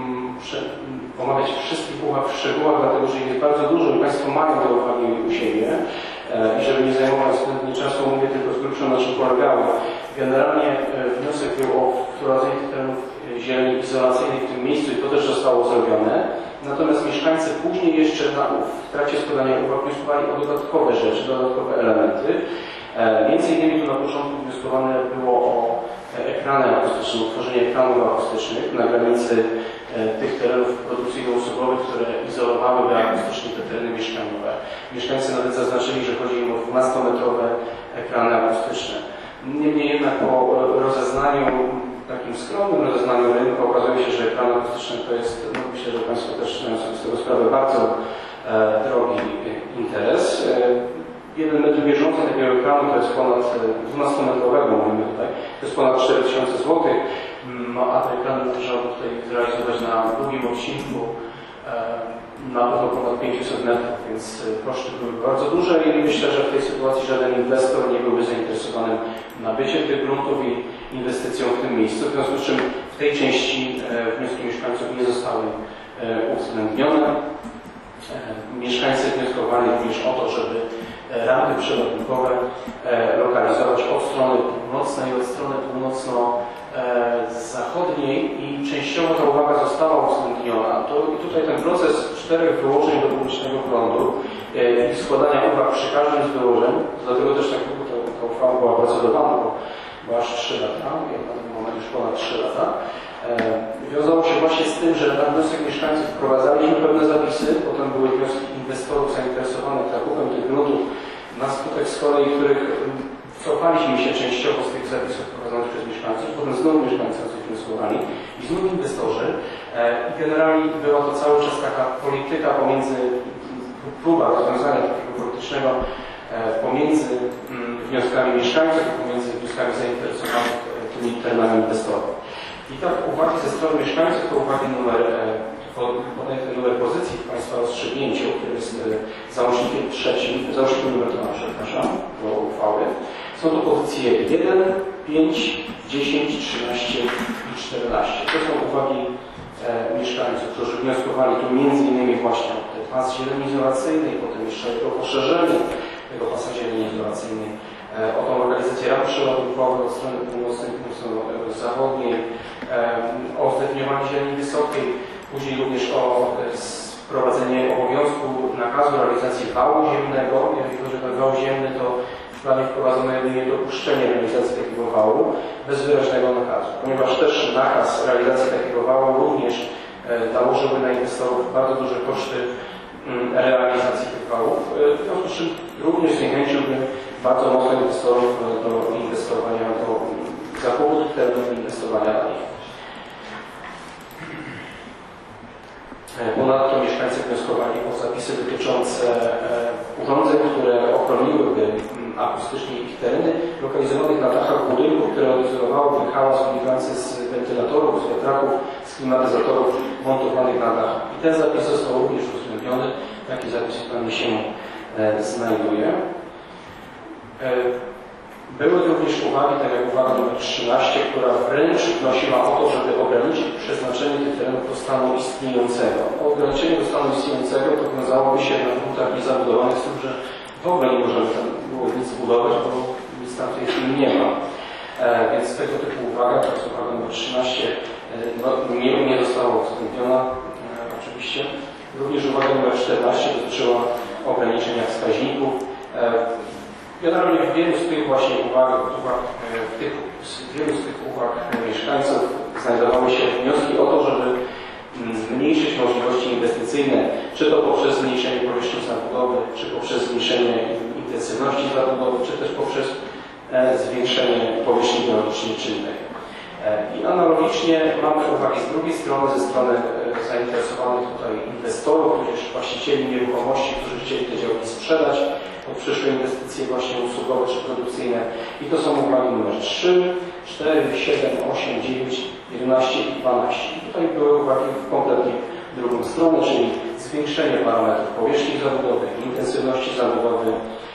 omawiać wszystkich uwag w szczegółach, dlatego że ich jest bardzo dużo i Państwo mają te uwagi u siebie. I żeby nie zajmować zbędnie czasu, mówię tylko z grubsza na czym polegało. Generalnie wniosek był o wprowadzenie terenów zieleni izolacyjnej w tym miejscu i to też zostało zrobione. Natomiast mieszkańcy później jeszcze na, w trakcie składania uwag wnioskowali o dodatkowe rzeczy, dodatkowe elementy. Między innymi tu na początku wnioskowane było o ekrany akustyczne, utworzenie ekranów akustycznych na granicy tych terenów produkcyjno-usługowych, które izolowałyby akustycznie te tereny mieszkaniowe. Mieszkańcy nawet zaznaczyli, że chodzi im o dwunastometrowe ekrany akustyczne. Niemniej jednak po rozeznaniu, takim skromnym rozeznaniu rynku okazuje się, że ekran akustyczny to jest, no myślę, że Państwo też zdają sobie z tego sprawę, bardzo e, drogi interes. E, jeden metr bieżący takiego ekranu to jest ponad dwunastometrowego, mówimy tutaj, to jest ponad cztery tysiące złotych, no, a te ekrany można tutaj zrealizować na długim odcinku e, na pewno ponad pięćset metrów, więc koszty były bardzo duże i myślę, że w tej sytuacji żaden inwestor nie byłby zainteresowany nabyciem tych gruntów i inwestycją w tym miejscu, w związku z czym w tej części wnioski mieszkańców nie zostały uwzględnione. Mieszkańcy wnioskowali również o to, żeby rampy przelotnikowe lokalizować od strony północnej i od strony północno-zachodniej i częściowo ta uwaga została uwzględniona. To, i tutaj ten proces czterech wyłożeń do publicznego prądu i składania uwag przy każdym z wyłożeń, dlatego też tak długo ta, ta uchwała była procedowana, bo, bo aż trzy lata, ja na ten moment już ponad trzy lata, wiązało się właśnie z tym, że na wniosek mieszkańców wprowadzaliśmy pewne zapisy, potem były wnioski inwestorów zainteresowanych zakupem tych gruntów, na skutek z kolei których cofaliśmy się częściowo z tych zapisów wprowadzonych przez mieszkańców, potem znowu mieszkańcy o coś wnioskowali i znów inwestorzy. I generalnie była to cały czas taka polityka pomiędzy, próba rozwiązania takiego politycznego pomiędzy wnioskami mieszkańców i pomiędzy wnioskami zainteresowanych tymi terenami inwestorów. I tak uwagi ze strony mieszkańców to uwagi numer, podaję ten numer pozycji w Państwa rozstrzygnięciu, który jest załącznikiem trzecim, załącznikiem numer dwa, przepraszam, do uchwały. Są to pozycje jeden, pięć, dziesięć, trzynaście i czternaście. To są uwagi e, mieszkańców, którzy wnioskowali tu między innymi właśnie o ten pas zieleni izolacyjnej, potem jeszcze o poszerzenie tego pasa zieleni izolacyjnej, e, o tą lokalizację ram przelotnikowych od strony północnej, północno-zachodniej, e, o zdefiniowanie zieleni wysokiej, później również o wprowadzenie obowiązku nakazu realizacji wału ziemnego. Jeżeli chodzi o ten wał ziemny, to w planie wprowadzono jedynie dopuszczenie realizacji takiego wału bez wyraźnego nakazu, ponieważ też nakaz realizacji takiego wału również nałożyłby na inwestorów bardzo duże koszty realizacji tych wałów, w związku z czym również zniechęciłby bardzo mocno inwestorów do inwestowania, do zakupu tych terenów i inwestowania dalej. Ponadto mieszkańcy wnioskowali o zapisy dotyczące urządzeń, które ochroniłyby akustycznie ich tereny lokalizowanych na dachach budynków, które odizolowałyby hałas wynikający z wentylatorów, z wiatraków, z klimatyzatorów montowanych na dach. I ten zapis został również uwzględniony. Taki zapis w planie się e, znajduje. E, Były również uwagi, tak jak uwaga numer trzynaście, która wręcz wnosiła o to, żeby ograniczyć przeznaczenie tych terenów do stanu istniejącego. Ograniczenie do stanu istniejącego to wiązałoby się na gruntach niezabudowanych z tym, że w ogóle nie możemy tam było nic budować, bo nic tam w tej chwili nie ma. E, więc tego typu uwaga, to jest uwaga numer trzynaście, e, no, nie, nie została uwzględniona e, oczywiście. Również uwaga numer czternaście dotyczyła ograniczenia wskaźników. E, Generalnie w wielu z tych właśnie uwag, uwag w, tych, w wielu z tych uwag mieszkańców znajdowały się wnioski o to, żeby zmniejszyć możliwości inwestycyjne, czy to poprzez zmniejszenie powierzchni zabudowy, czy poprzez zmniejszenie intensywności zabudowy, czy też poprzez zwiększenie powierzchni geologicznie czynnej. I analogicznie mamy uwagi z drugiej strony, ze strony zainteresowanych tutaj inwestorów, tudzież właścicieli nieruchomości, którzy chcieli te działki sprzedać pod przyszłe inwestycje właśnie usługowe czy produkcyjne. I to są uwagi numer trzy, cztery, siedem, osiem, dziewięć, jedenaście i dwanaście. I tutaj były uwagi w kompletnie drugą stronę, czyli zwiększenie parametrów powierzchni zabudowy, intensywności zabudowy.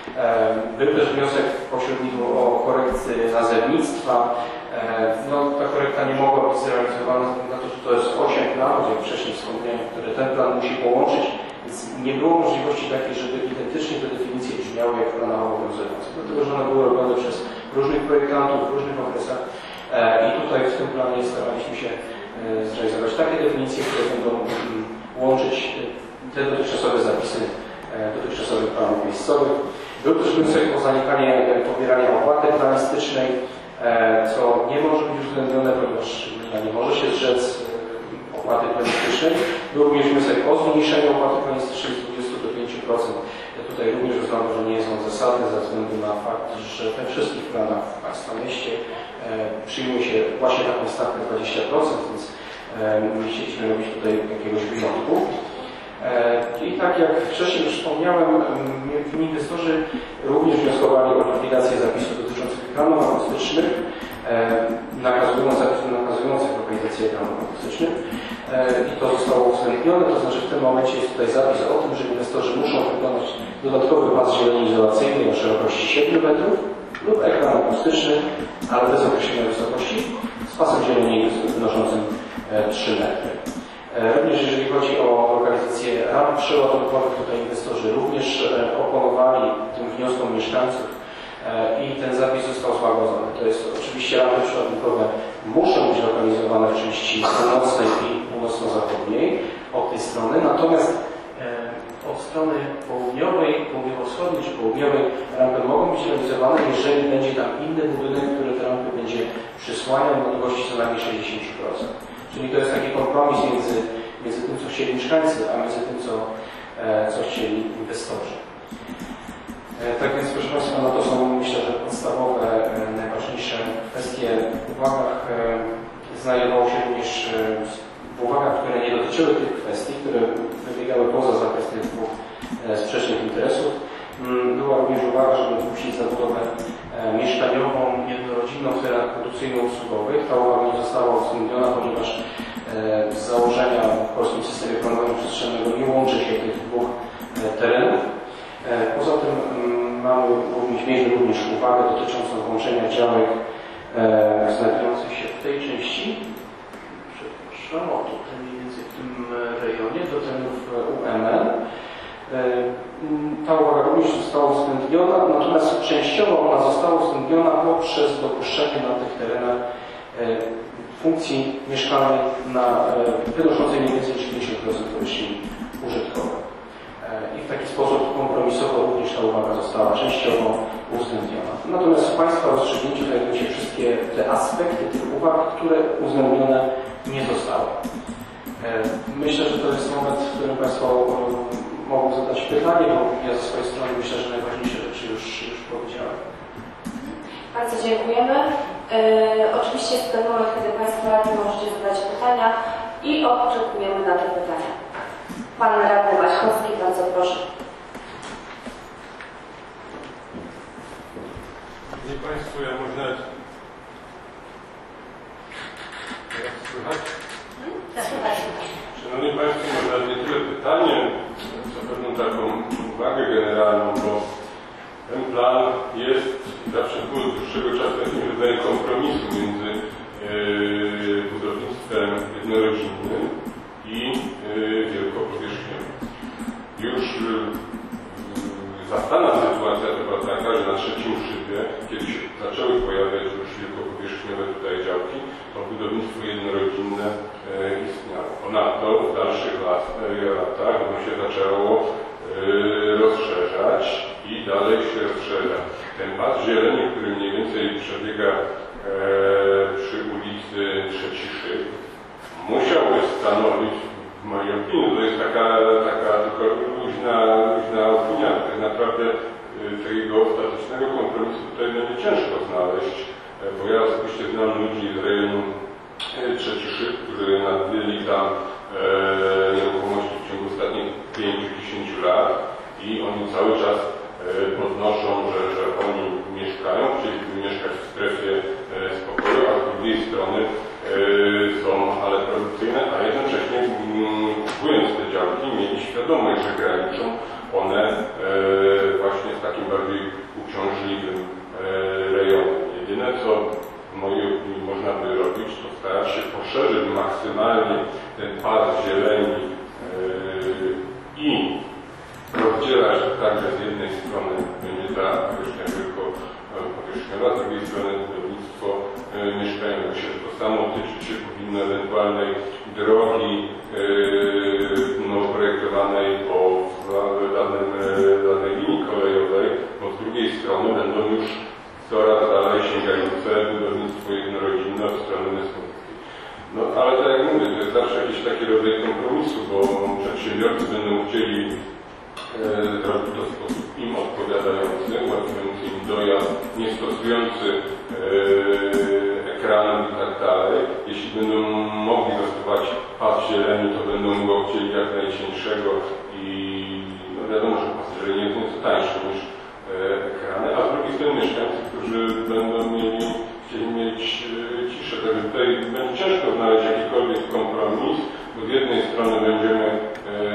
Był też wniosek pośród nich o korekcję nazewnictwa. No, ta korekta nie mogła być zrealizowana na to, że to jest osiem planów, jak wcześniej wspomniałem, które ten plan musi połączyć, więc nie było możliwości takiej, żeby identycznie te definicje brzmiały jak w planach obowiązujących, dlatego że one były robione przez różnych projektantów w różnych okresach i tutaj w tym planie staraliśmy się zrealizować takie definicje, które będą łączyć te dotychczasowe zapisy dotychczasowych planów miejscowych. Był też wniosek o zanikanie pobierania opłaty planistycznej, co nie może być uwzględnione, ponieważ gmina nie może się zrzec opłaty planistycznej. Był również wniosek o zmniejszeniu opłaty planistycznej z dwudziestu do pięciu procent. Ja tutaj również uznano, że nie jest on zasadny ze względu na fakt, że we wszystkich planach w Państwa mieście e, przyjmuje się właśnie taką stawkę dwadzieścia procent, więc e, nie chcieliśmy robić tutaj jakiegoś wyjątku. I tak jak wcześniej wspomniałem, inwestorzy również wnioskowali o likwidację zapisów dotyczących planów akustycznych, nakazujących, zapisów nakazujących lokalizację planów akustycznych. I to zostało uwzględnione, to znaczy w tym momencie jest tutaj zapis o tym, że inwestorzy muszą wykonać dodatkowy pas zieleni izolacyjnej o szerokości siedmiu metrów lub ekran akustyczny, ale bez określenia wysokości, z pasem zieleni wynoszącym trzy metry. Również jeżeli chodzi o lokalizację ramp przeładunkowych, tutaj inwestorzy również oponowali tym wnioskom mieszkańców i ten zapis został złagodzony. To jest oczywiście rampy przeładunkowe muszą być lokalizowane w części północnej i północno-zachodniej od tej strony, natomiast od strony południowej, południowo-wschodniej czy południowej rampy mogą być realizowane, jeżeli będzie tam inny budynek, który te rampy będzie przysłaniał na długości co najmniej sześćdziesiąt procent. Czyli to jest taki kompromis między, między tym, co chcieli mieszkańcy, a między tym, co, co chcieli inwestorzy. Tak więc, proszę Państwa, no to są, myślę, że podstawowe, najważniejsze kwestie. W uwagach znajdowało się również w uwagach, które nie dotyczyły tych kwestii, które wybiegały poza zakres tych dwóch sprzecznych interesów. Była również uwaga, żeby dopuścić zabudowę mieszkaniową, jednorodzinną w terenach produkcyjno-usługowych. Ta uwaga nie została uwzględniona, ponieważ z założenia w polskim systemie planowania przestrzennego nie łączy się tych dwóch terenów. Poza tym mamy również, mieliśmy również uwagę dotyczącą włączenia działek znajdujących się w tej części, przepraszam, o tutaj mniej więcej w tym rejonie, do terenów U M N. Ta uwaga również została uwzględniona, natomiast częściowo ona została uwzględniona poprzez dopuszczenie na tych terenach funkcji mieszkalnej na wynoszącej mniej więcej dziewięćdziesiąt procent powierzchni użytkowej. I w taki sposób kompromisowo również ta uwaga została częściowo uwzględniona. Natomiast w Państwa rozstrzygnięciu znajdują się wszystkie te aspekty tych uwag, które uwzględnione nie zostały. Myślę, że to jest moment, w którym Państwo mogą zadać pytanie, bo ja ze swojej strony myślę, że najważniejsze rzeczy już, już powiedziałem. Bardzo dziękujemy. E, oczywiście jest ten moment, kiedy Państwo radni możecie zadać pytania i oczekujemy na te pytania. Pan radny Maśkowski, bardzo proszę. Państwo, ja może nawet... Teraz słychać? Szanowni Państwo, może nawet nie tyle pytanie, co pewną taką uwagę generalną, bo ten plan jest i zawsze był od dłuższego czasu jakimś rodzajem kompromisu między yy, budownictwem jednorodzinnym i yy, wielkopowierzchniowym. Już yy, zastana sytuacja to była taka, że na trzecim szybie, kiedy się zaczęły pojawiać już wielkopowierzchniowe tutaj działki, to budownictwo jednorodzinne e, istniało. Ponadto w dalszych lat, e, latach ono się zaczęło e, rozszerzać i dalej się rozszerza. Ten pas zieleni, który mniej więcej przebiega e, przy ulicy Trzeci Szyb, musiałby stanowić, w mojej opinii, to jest taka, taka tylko luźna, luźna opinia, tak naprawdę takiego ostatecznego kompromisu tutaj będzie ciężko znaleźć, bo ja osobiście znam ludzi z rejonu Trzeci Szyb, którzy nabyli tam e, nieruchomości w ciągu ostatnich pięciu do dziesięciu lat i oni cały czas e, podnoszą, że, że oni mieszkają, chcieliby mieszkać w strefie e, spokoju, a z drugiej strony e, są ale produkcyjne, a jednocześnie kupując te działki mieli świadomość, że graniczą one e, właśnie z takim bardziej uciążliwym e, rejonem. Jedyne co w mojej opinii można by robić, to starać się poszerzyć maksymalnie ten pas zieleni e, i rozdzielać także z jednej strony będzie ta powierzchnia wielkopowierzchniowa, z drugiej strony budownictwo e, mieszkaniowe. Myślę, że to samo tyczyć się powinno ewentualnej drogi e, no, projektowanej po danym, danej linii kolejowej, bo z drugiej strony będą już coraz dalej sięgające budownictwo jednorodzinne od strony Mysłowskiej. No ale tak jak mówię, to jest zawsze jakiś taki rodzaj kompromisu, bo przedsiębiorcy będą chcieli e, zrobić to w sposób im odpowiadający, ułatwiający im dojazd, nie stosujący e, ekranów i tak dalej. Jeśli będą mogli zastosować pas zieleni, to będą go chcieli jak najcieńszego i no wiadomo, że pas zieleni jest nieco tańszy niż e, ekrany, a z drugiej strony mieszkańcy, którzy będą mieli, chcieli mieć e, ciszę. Także tutaj będzie ciężko znaleźć jakikolwiek kompromis, bo z jednej strony będziemy e,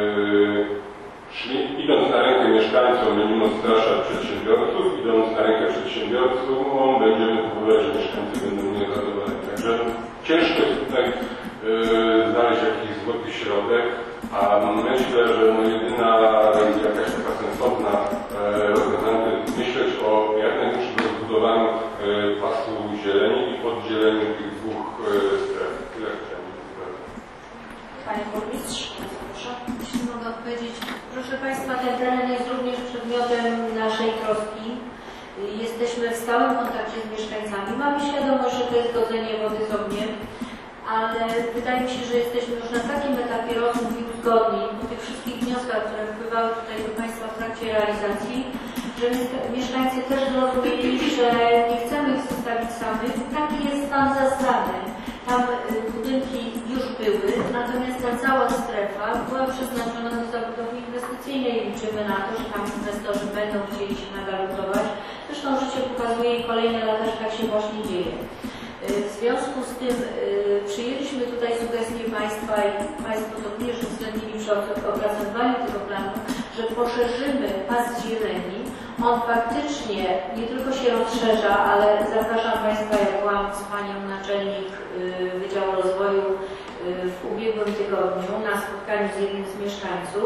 szli, idąc na rękę mieszkańcom, będziemy odstraszać przedsiębiorców, idąc na rękę przedsiębiorcom, będziemy powodować, że mieszkańcy będą niezadowoleni. Także ciężko jest tutaj e, znaleźć jakiś złoty środek, a myślę, że no jedyna jakaś taka sensowna e, rozwiązanie to jest myśleć o jak najdłuższym rozbudowaniu e, pasu zieleni i oddzieleniu tych dwóch e, stref. Tyle chciałem powiedzieć. Panie Burmistrz, proszę. Jeśli mogę odpowiedzieć. Proszę Państwa, ten teren jest również przedmiotem naszej troski. Jesteśmy w stałym kontakcie z mieszkańcami. Mamy świadomość, że to jest godzenie wody z ogniem, ale wydaje mi się, że jesteśmy już na takim etapie rozmów i uzgodnień po tych wszystkich wnioskach, które wpływały tutaj do Państwa w trakcie realizacji, że mieszkańcy też zrozumieli, że nie chcemy ich zostawić samych. Taki jest stan zasady. Tam budynki już były, natomiast ta cała strefa była przeznaczona do zabudowy inwestycyjnej. Liczymy na to, że tam inwestorzy będą chcieli się nagalutować. Zresztą życie pokazuje i kolejne lata, że tak się właśnie dzieje. W związku z tym y, przyjęliśmy tutaj sugestie Państwa i Państwo to również uwzględnili przy opracowywaniu tego planu, że poszerzymy pas zieleni. On faktycznie nie tylko się rozszerza, ale zapraszam Państwa, jak byłam z Panią Naczelnik y, Wydziału Rozwoju y, w ubiegłym tygodniu na spotkaniu z jednym z mieszkańców.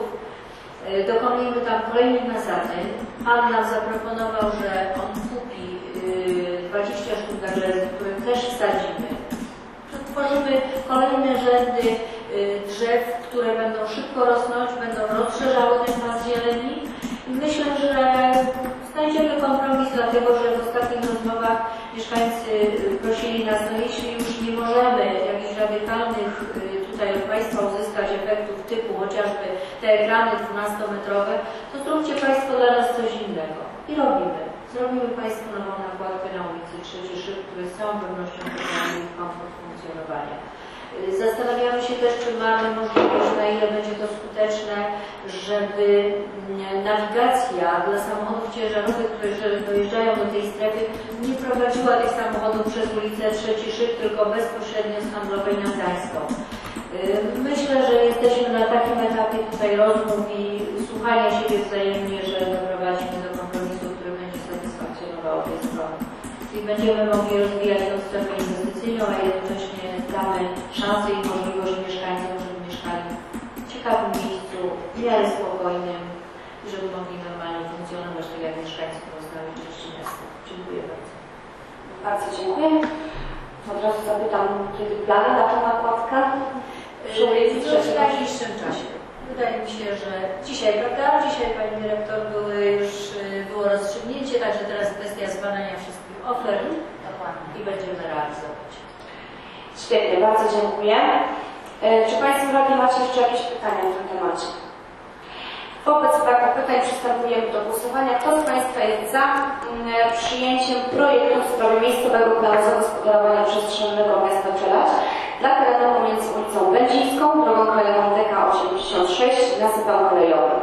Y, dokonujemy tam kolejnych nasadzeń. Pan nam zaproponował, że on kupi dwadzieścia sztuk garzezy, które też wsadzimy. Tworzymy kolejne rzędy drzew, które będą szybko rosnąć, będą rozszerzały ten pas zieleni. I myślę, że znajdziemy kompromis, dlatego że w ostatnich rozmowach mieszkańcy prosili nas, no jeśli już nie możemy jakichś radykalnych tutaj od Państwa uzyskać efektów typu chociażby te ekrany dwunastometrowe, to zróbcie Państwo dla nas coś innego. I robimy. Zrobimy Państwu nową nakładkę na ulicy Trzeci Szyb, który z całą pewnością poprawi ich komfort funkcjonowania. Zastanawiamy się też, czy mamy możliwość, na ile będzie to skuteczne, żeby nawigacja dla samochodów ciężarowych, które dojeżdżają do tej strefy, nie prowadziła tych samochodów przez ulicę Trzeci Szyb, tylko bezpośrednio z Handlowej na Gdańską. Myślę, że jesteśmy na takim etapie tutaj rozmów i słuchania siebie wzajemnie, że doprowadzimy do kompromisu, który będzie satysfakcjonował tej strony. Czyli będziemy mogli rozwijać tę strefę inwestycyjną, a jednocześnie damy szansę i możliwość mieszkańcom, żeby mieszkali w ciekawym miejscu, w miarę spokojnym i żeby mogli normalnie funkcjonować tak jak mieszkańcy pozostałych części miasta. Dziękuję bardzo. Bardzo dziękuję. Od razu zapytam, kiedy plany na tą nakładkę? W najbliższym czasie. Wydaje mi się, że dzisiaj, prawda? Dzisiaj, Pani Dyrektor, były już, było rozstrzygnięcie, także teraz kwestia zbadania wszystkich ofert i będziemy realizować. Świetnie, bardzo dziękuję. Czy Państwo radni macie jeszcze jakieś pytania w tym temacie? Wobec braku pytań przystępujemy do głosowania. Kto z Państwa jest za przyjęciem projektu w sprawie miejscowego planu zagospodarowania przestrzennego miasta Czeladź dla terenu pomiędzy ulicą Będzińską, drogą krajową D K osiemdziesiąt sześć, nasypem kolejowym?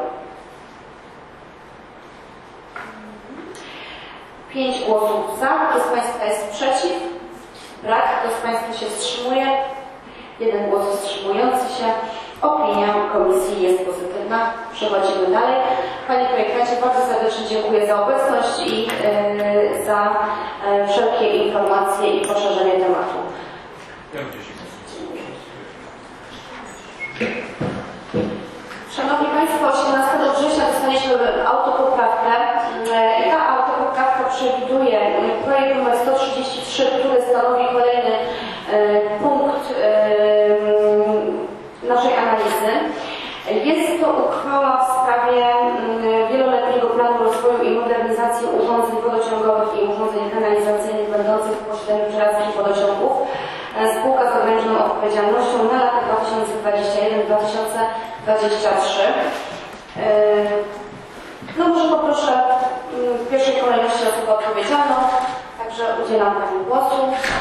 Pięć głosów za. Kto z Państwa jest przeciw? Brak. Kto z Państwa się wstrzymuje? Jeden głos wstrzymujący się. Opinia komisji jest pozytywna. Przechodzimy dalej. Panie projektancie, bardzo serdecznie dziękuję za obecność i yy, za yy, wszelkie informacje i poszerzenie tematu. Szanowni Państwo, osiemnastego września dostaliśmy autopoprawkę i ta autopoprawka przewiduje projekt numer sto trzydzieści trzy, który stanowi kolejny punkt naszej analizy. Jest to uchwała w sprawie wieloletniego planu rozwoju i modernizacji urządzeń wodociągowych i urządzeń kanalizacyjnych będących w posiadaniu Żelaznych Wodociągów. Spółka z ograniczoną odpowiedzialnością na lata dwa tysiące dwudziesty pierwszy do dwa tysiące dwudziestego trzeciego. No może poproszę w pierwszej kolejności osobę odpowiedzialną, także udzielam Pani głosu.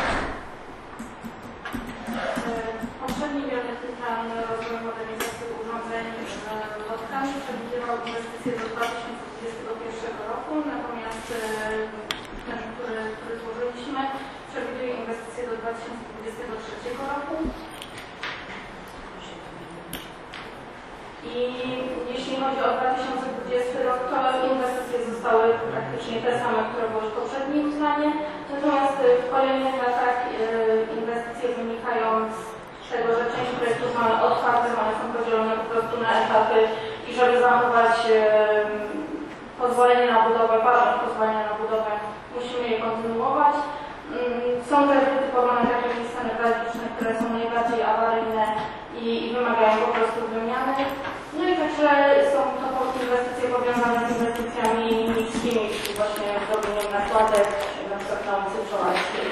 Poprzedni wieloletni plan rozwoju modernizacji urządzeń wodkami przewidywał inwestycje do dwa tysiące dwudziestego pierwszego roku, natomiast ten, który, który złożyliśmy, przewiduje inwestycje do dwa tysiące dwudziestego trzeciego roku. I jeśli chodzi o dwa tysiące dwudziesty rok, to inwestycje zostały praktycznie te same, które były w poprzednim planie. Natomiast w kolejnych latach inwestycje wynikają z tego, że część projektów mamy otwarte, one są podzielone po prostu na etapy i żeby zachować pozwolenie na budowę, ważność pozwolenia na budowę, musimy je kontynuować. Są też wytypowane takie miejsca newralgiczne, które są najbardziej awaryjne i, i wymagają po prostu wymiany. No i także są to inwestycje powiązane z inwestycjami niskimi, czyli właśnie zrobieniem nakładek, na przykład na ulicy Przełajskiej.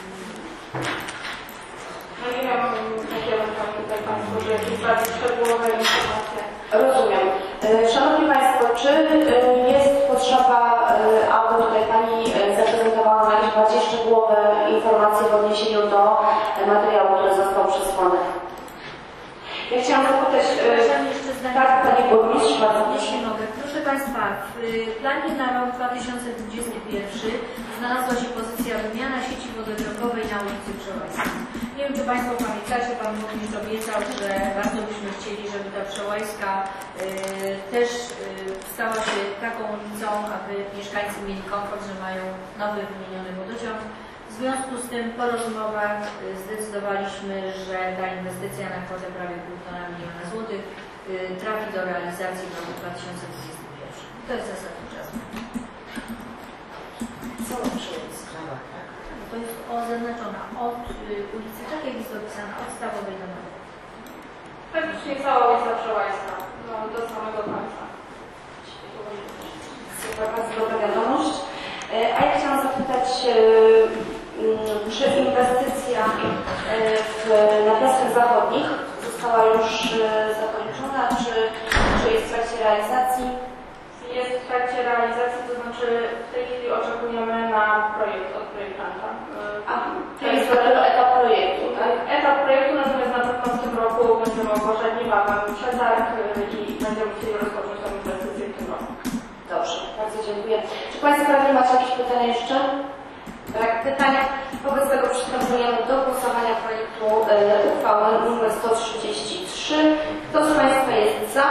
No nie wiem, jakie ewentualnie tutaj Państwo, że jakieś bardziej szczegółowe informacje. Rozumiem. Szanowni Państwo, czy jest potrzeba, aby tutaj Pani zaprezentowała jakieś bardziej szczegółowe informacje w odniesieniu do materiału, który został przesłany? Ja chciałam zapytać, tak, Pani Burmistrz, bardzo Jeśli mogę. Proszę Państwa, w planie na rok dwa tysiące dwudziesty pierwszy znalazła się pozycja wymiana sieci wodociągowej na ulicy Przełajskiej. Nie wiem, czy Państwo pamiętacie, Pan Burmistrz obiecał, że bardzo byśmy chcieli, żeby ta Przełajska y, też y, stała się taką ulicą, aby mieszkańcy mieli komfort, że mają nowy wymieniony wodociąg. W związku z tym po rozmowach zdecydowaliśmy, że ta inwestycja na kwotę prawie półtora miliona złotych trafi do realizacji w roku dwa tysiące dwudziestym pierwszym. To jest zasadnicza zmiana. Co przy sprawach, tak? To jest oznaczona od ulicy, tak jak jest opisana, od Stawowej do Nowej. Praktycznie cała ulica Przełajska, no, do samego końca. Super, bardzo dobra wiadomość. A ja chciałam zapytać, czy inwestycja w, na Piastach Zachodnich została już zakończona, czy, czy jest w trakcie realizacji? Jest w trakcie realizacji, to znaczy w tej chwili oczekujemy na projekt od projektanta. A, to jest dopiero etap projektu, tak? Etap projektu, natomiast na niebawem przetarg i będziemy chcieli rozpocząć tę inwestycję w tym roku. Dobrze, bardzo dziękuję. Czy Państwo radni macie jakieś pytania jeszcze? Brak pytań. Wobec tego przystępujemy do głosowania projektu e, uchwały nr sto trzydzieści trzy. Kto z Państwa jest za?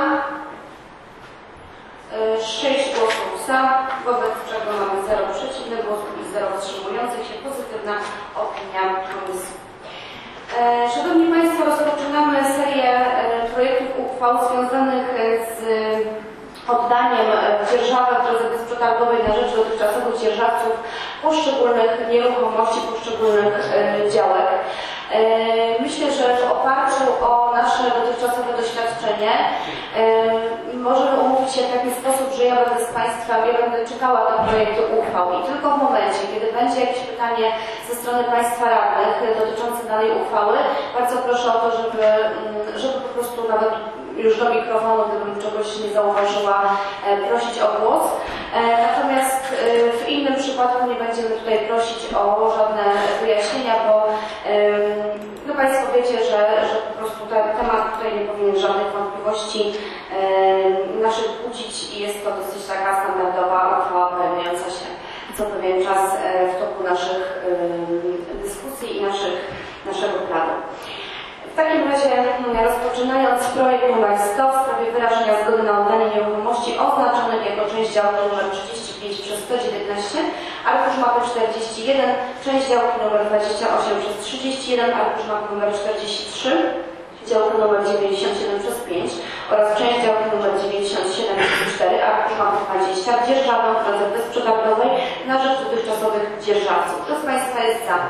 E, sześć głosów za, wobec czego mamy zero przeciwnych głosów i zero wstrzymujących się. Pozytywna opinia komisji. E, Szanowni Państwo, rozpoczynamy serię e, projektów uchwał związanych z oddaniem dzierżawy w drodze bezprzetargowej na rzecz dotychczasowych dzierżawców poszczególnych nieruchomości, poszczególnych e, działek. E, myślę, że w oparciu o nasze dotychczasowe doświadczenie e, możemy umówić się w taki sposób, że ja będę z Państwa, ja będę czytała ten projekt uchwał i tylko w momencie, kiedy będzie jakieś pytanie ze strony Państwa radnych dotyczące danej uchwały, bardzo proszę o to, żeby, żeby po prostu nawet już do mikrofonu, gdybym czegoś nie zauważyła, prosić o głos. Natomiast w innym przypadku nie będziemy tutaj prosić o żadne wyjaśnienia, bo no Państwo wiecie, że, że po prostu ten temat tutaj nie powinien żadnych wątpliwości naszych budzić i jest to dosyć taka standardowa uchwała pojawiająca się co pewien czas w toku naszych dyskusji i naszych, naszego planu. W takim razie, rozpoczynając projekt numer sto w sprawie wyrażenia zgody na oddanie nieruchomości oznaczonych jako część działki numer trzydzieści pięć przez sto dziewiętnaście, arkusz mapy czterdzieści jeden, część działki numer dwadzieścia osiem przez trzydzieści jeden, arkusz mapy numer czterdzieści trzy, działka numer dziewięćdziesiąt siedem przez pięć oraz część działki numer dziewięćdziesiąt siedem przez cztery, arkusz mapy dwadzieścia, dzierżawę w drodze bezprzetargowej na rzecz dotychczasowych dzierżawców. Kto z Państwa jest za?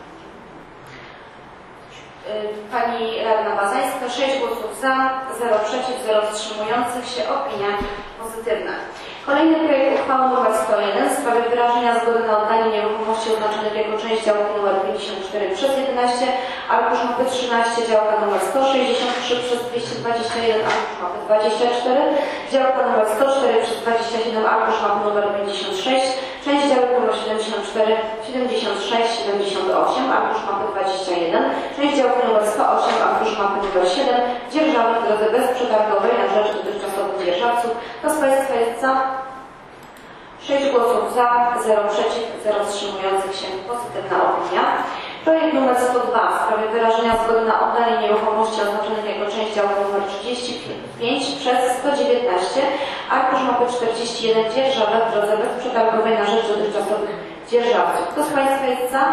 Pani Radna Bazańska, sześć głosów za, zero przeciw, zero wstrzymujących się. Opinia pozytywna. Kolejny projekt uchwały nr sto jeden w sprawie wyrażenia zgody na oddanie nieruchomości oznaczonych jako część działki nr pięćdziesiąt cztery przez jedenaście, arkusz mapy trzynaście, działka nr sto sześćdziesiąt trzy przez dwieście dwadzieścia jeden, arkusz mapy dwadzieścia cztery, działka nr sto cztery przez dwadzieścia siedem, arkusz mapy nr pięćdziesiąt sześć, część działek nr siedemdziesiąt cztery, siedemdziesiąt sześć, siedemdziesiąt osiem, arkusz mapy dwadzieścia jeden, część działki nr sto osiem, arkusz mapy nr siedem, dzierżawy w drodze bezprzetargowej na rzecz dotychczasowych dzierżawców. Kto z Państwa jest za? sześć głosów za, zero przeciw, zero wstrzymujących się. Pozytywna opinia. Projekt numer sto dwa w sprawie wyrażenia zgody na oddanie nieruchomości oznaczonych jako część działki nr trzydzieści pięć przez sto dziewiętnaście, arkusz mapy czterdzieści jeden, dzierżawę w drodze bezprzetargowej na rzecz dotychczasowych dzierżawców. Kto z Państwa jest za?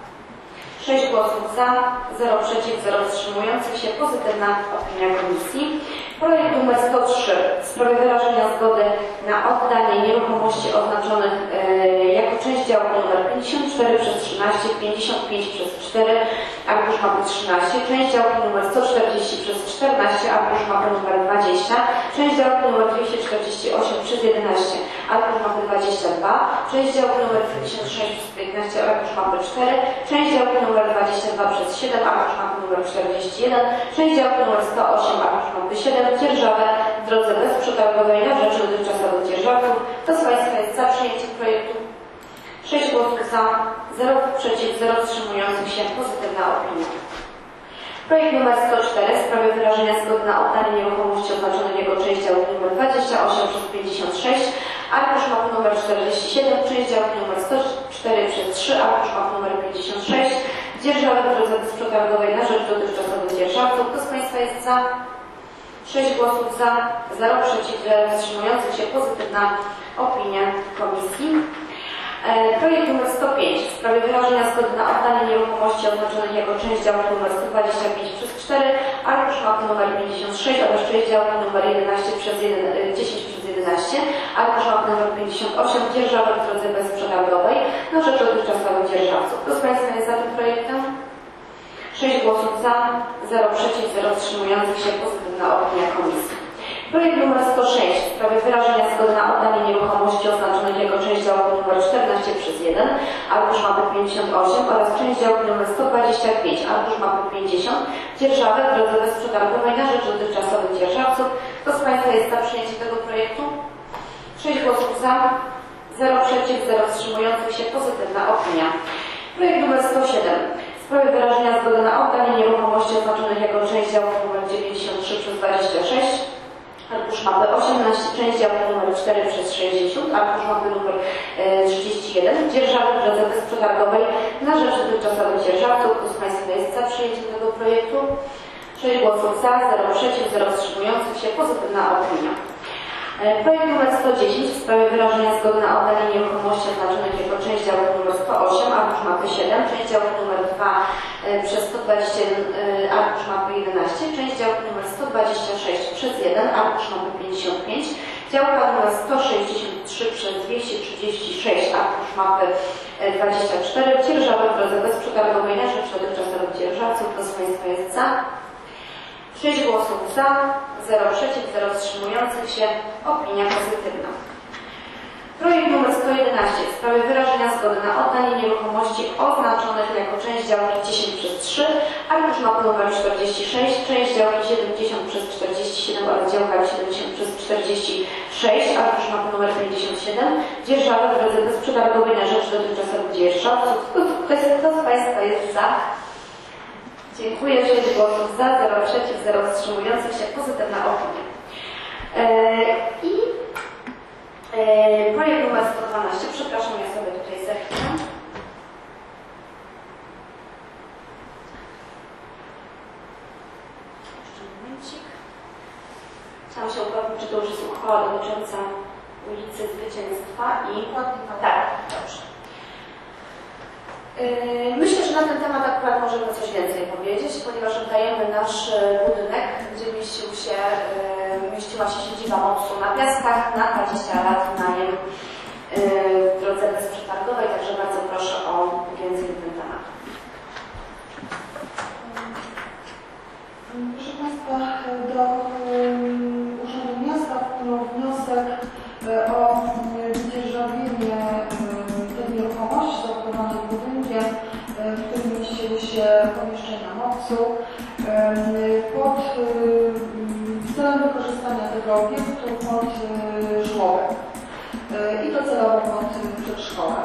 sześć głosów za, zero przeciw, zero wstrzymujących się. Pozytywna opinia komisji. Projekt numer sto trzy w sprawie wyrażenia zgody na oddanie nieruchomości oznaczonych yy, jako część działki nr pięćdziesiąt cztery przez trzynaście, pięćdziesiąt pięć przez cztery, arkusz mapy trzynaście, część działki nr sto czterdzieści przez czternaście, arkusz mapy nr dwadzieścia, część działki nr dwieście czterdzieści osiem przez jedenaście, arkusz mapy dwadzieścia dwa, część działki nr pięćdziesiąt sześć przez piętnaście, arkusz mapy cztery, część działki nr dwadzieścia dwa przez siedem, arkusz mapy nr czterdzieści jeden, część działki nr sto osiem, arkusz mapy siedem, dzierżawę w drodze bezprzetargowej na rzecz dotychczasowych dzierżawców. Kto z Państwa jest za przyjęciem projektu? sześć głosów za, zero przeciw, zero wstrzymujących się. Pozytywna opinia. Projekt numer sto cztery w sprawie wyrażenia zgody na oddanie nieruchomości oznaczonych jako część działki nr dwadzieścia osiem przez pięćdziesiąt sześć, arkusz mapy nr czterdzieści siedem, część działki nr sto cztery przez trzy, arkusz mapy nr pięćdziesiąt sześć, dzierżawę w drodze bezprzetargowej na rzecz dotychczasowych dzierżawców. Kto z Państwa jest za? sześć głosów za, zero przeciw, zero wstrzymujących się. Pozytywna opinia komisji. E, projekt numer sto pięć w sprawie wyrażenia zgody na oddanie nieruchomości oznaczonych jako część działki nr sto dwadzieścia pięć przez cztery, arkusz mapy nr pięćdziesiąt sześć oraz część działki nr jedenaście przez dziesięć przez jedenaście, arkusz mapy nr pięćdziesiąt osiem, dzierżawę w drodze bezprzetargowej na rzecz dotychczasowych dzierżawców. Kto z Państwa jest za tym projektem? sześć głosów za, zero przeciw, zero wstrzymujących się. Pozytywna opinia komisji. Projekt numer sto sześć w sprawie wyrażenia zgody na oddanie nieruchomości oznaczonych jako część działki nr czternaście przez jeden, arkusz mapy pięćdziesiąt osiem oraz część działki nr sto dwadzieścia pięć, arkusz mapy pięćdziesiąt, dzierżawę w drodze bezprzetargowej na rzecz dotychczasowych dzierżawców. Kto z Państwa jest za przyjęciem tego projektu? sześć głosów za, zero przeciw, zero wstrzymujących się. Pozytywna opinia. Projekt numer sto siedem w sprawie wyrażenia zgody na oddanie nieruchomości oznaczonych jako część działki nr dziewięćdziesiąt trzy przez dwadzieścia sześć, arkusz mapy osiemnaście, część działki numer cztery przez sześćdziesiąt, arkusz mapy numer trzydzieści jeden, dzierżawy w drodze bezprzetargowej na rzecz dotychczasowych dzierżawców. Kto z Państwa jest za przyjęciem tego projektu? sześć głosów za, zero przeciw, zero wstrzymujących się, pozytywna opinia. Projekt numer sto dziesięć w sprawie wyrażenia zgody na oddanie nieruchomości oznaczonych jako część działki numer sto osiem, arkusz mapy siedem, część działki numer dwa przez sto dwadzieścia jeden, arkusz mapy jedenaście, część działki numer sto dwadzieścia sześć przez jeden, arkusz mapy pięćdziesiąt pięć, działka numer sto sześćdziesiąt trzy przez dwieście trzydzieści sześć, arkusz mapy dwadzieścia cztery, dzierżawy w drodze bezprzetargowej na rzecz dotychczasowych dzierżawców. Kto z Państwa jest za? sześć głosów za, zero przeciw, zero wstrzymujących się, opinia pozytywna. Projekt numer sto jedenaście w sprawie wyrażenia zgody na oddanie nieruchomości oznaczonych jako część działki dziesięć przez trzy, arkusz mapy numer czterdzieści sześć, część działki siedemdziesiąt przez czterdzieści siedem oraz działka siedemdziesiąt przez czterdzieści sześć, arkusz mapy numer pięćdziesiąt siedem, dzierżawy w drodze bezprzetargowej na rzecz dotychczasowych dzierżawców. Kto z Państwa jest za? Dziękuję. sześć głosów za, zero przeciw, zero wstrzymujących się, pozytywna opinia. I projekt numer sto dwanaście, przepraszam, ja sobie tutaj zerknę. Jeszcze momencik. Chciałam się upewnić, czy to już jest uchwała dotycząca ulicy Zwycięstwa i... Tak, dobrze. Myślę, że na ten temat akurat możemy coś więcej powiedzieć, ponieważ oddajemy nasz budynek, gdzie mieścił się, mieściła się siedziba mopsu na Piaskach na dwadzieścia lat najem w drodze bezprzetargowej, także bardzo proszę o więcej na ten temat. Proszę Państwa, do Urzędu Miasta wpłynął wniosek o dzierżawienie tej nieruchomości zabudowanej budynkiem, w którym mieściły się pomieszczenia mopsu, pod celem wykorzystania tego obiektu pod żłobek i docelowo pod przedszkole.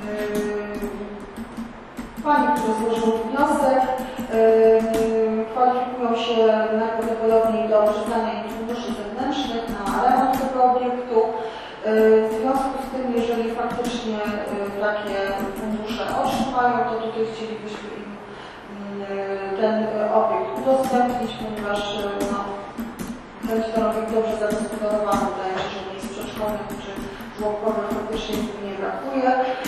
Pani, które złożyły wniosek, kwalifikują się najprawdopodobniej do otrzymania funduszy zewnętrznych na remont tego obiektu. W związku z tym, jeżeli faktycznie takie fundusze otrzymają, to tutaj chcielibyśmy im ten obiekt udostępnić, ponieważ no, będzie ten obiekt dobrze zagospodarowany, wydaje się, że miejsc przedszkolnych czy żłobkowych faktycznie nie brakuje.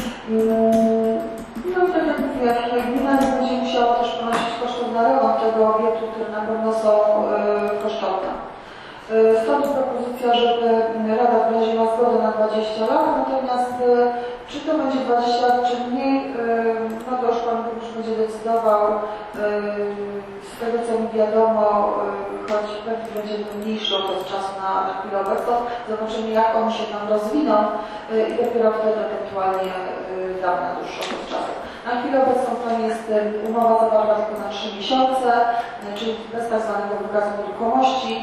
No i tak jak mówię, gmina nie będzie musiała też ponosić kosztów na remont tego obiektu, które na pewno są kosztowne. Stąd propozycja, żeby Rada wyraziła zgodę na dwadzieścia lat, natomiast czy to będzie dwadzieścia lat, czy mniej, no to już Pan Burmistrz będzie decydował. Z tego co mi wiadomo, choć pewnie będzie to mniejszy okres czasu na, na chwilę obecną, zobaczymy jak one się tam rozwiną i dopiero wtedy ewentualnie damy na dłuższy okres czasu. Na chwilę obecną to jest umowa zawarta tylko na trzy miesiące, czyli bez tak zwanego wykazu nieruchomości.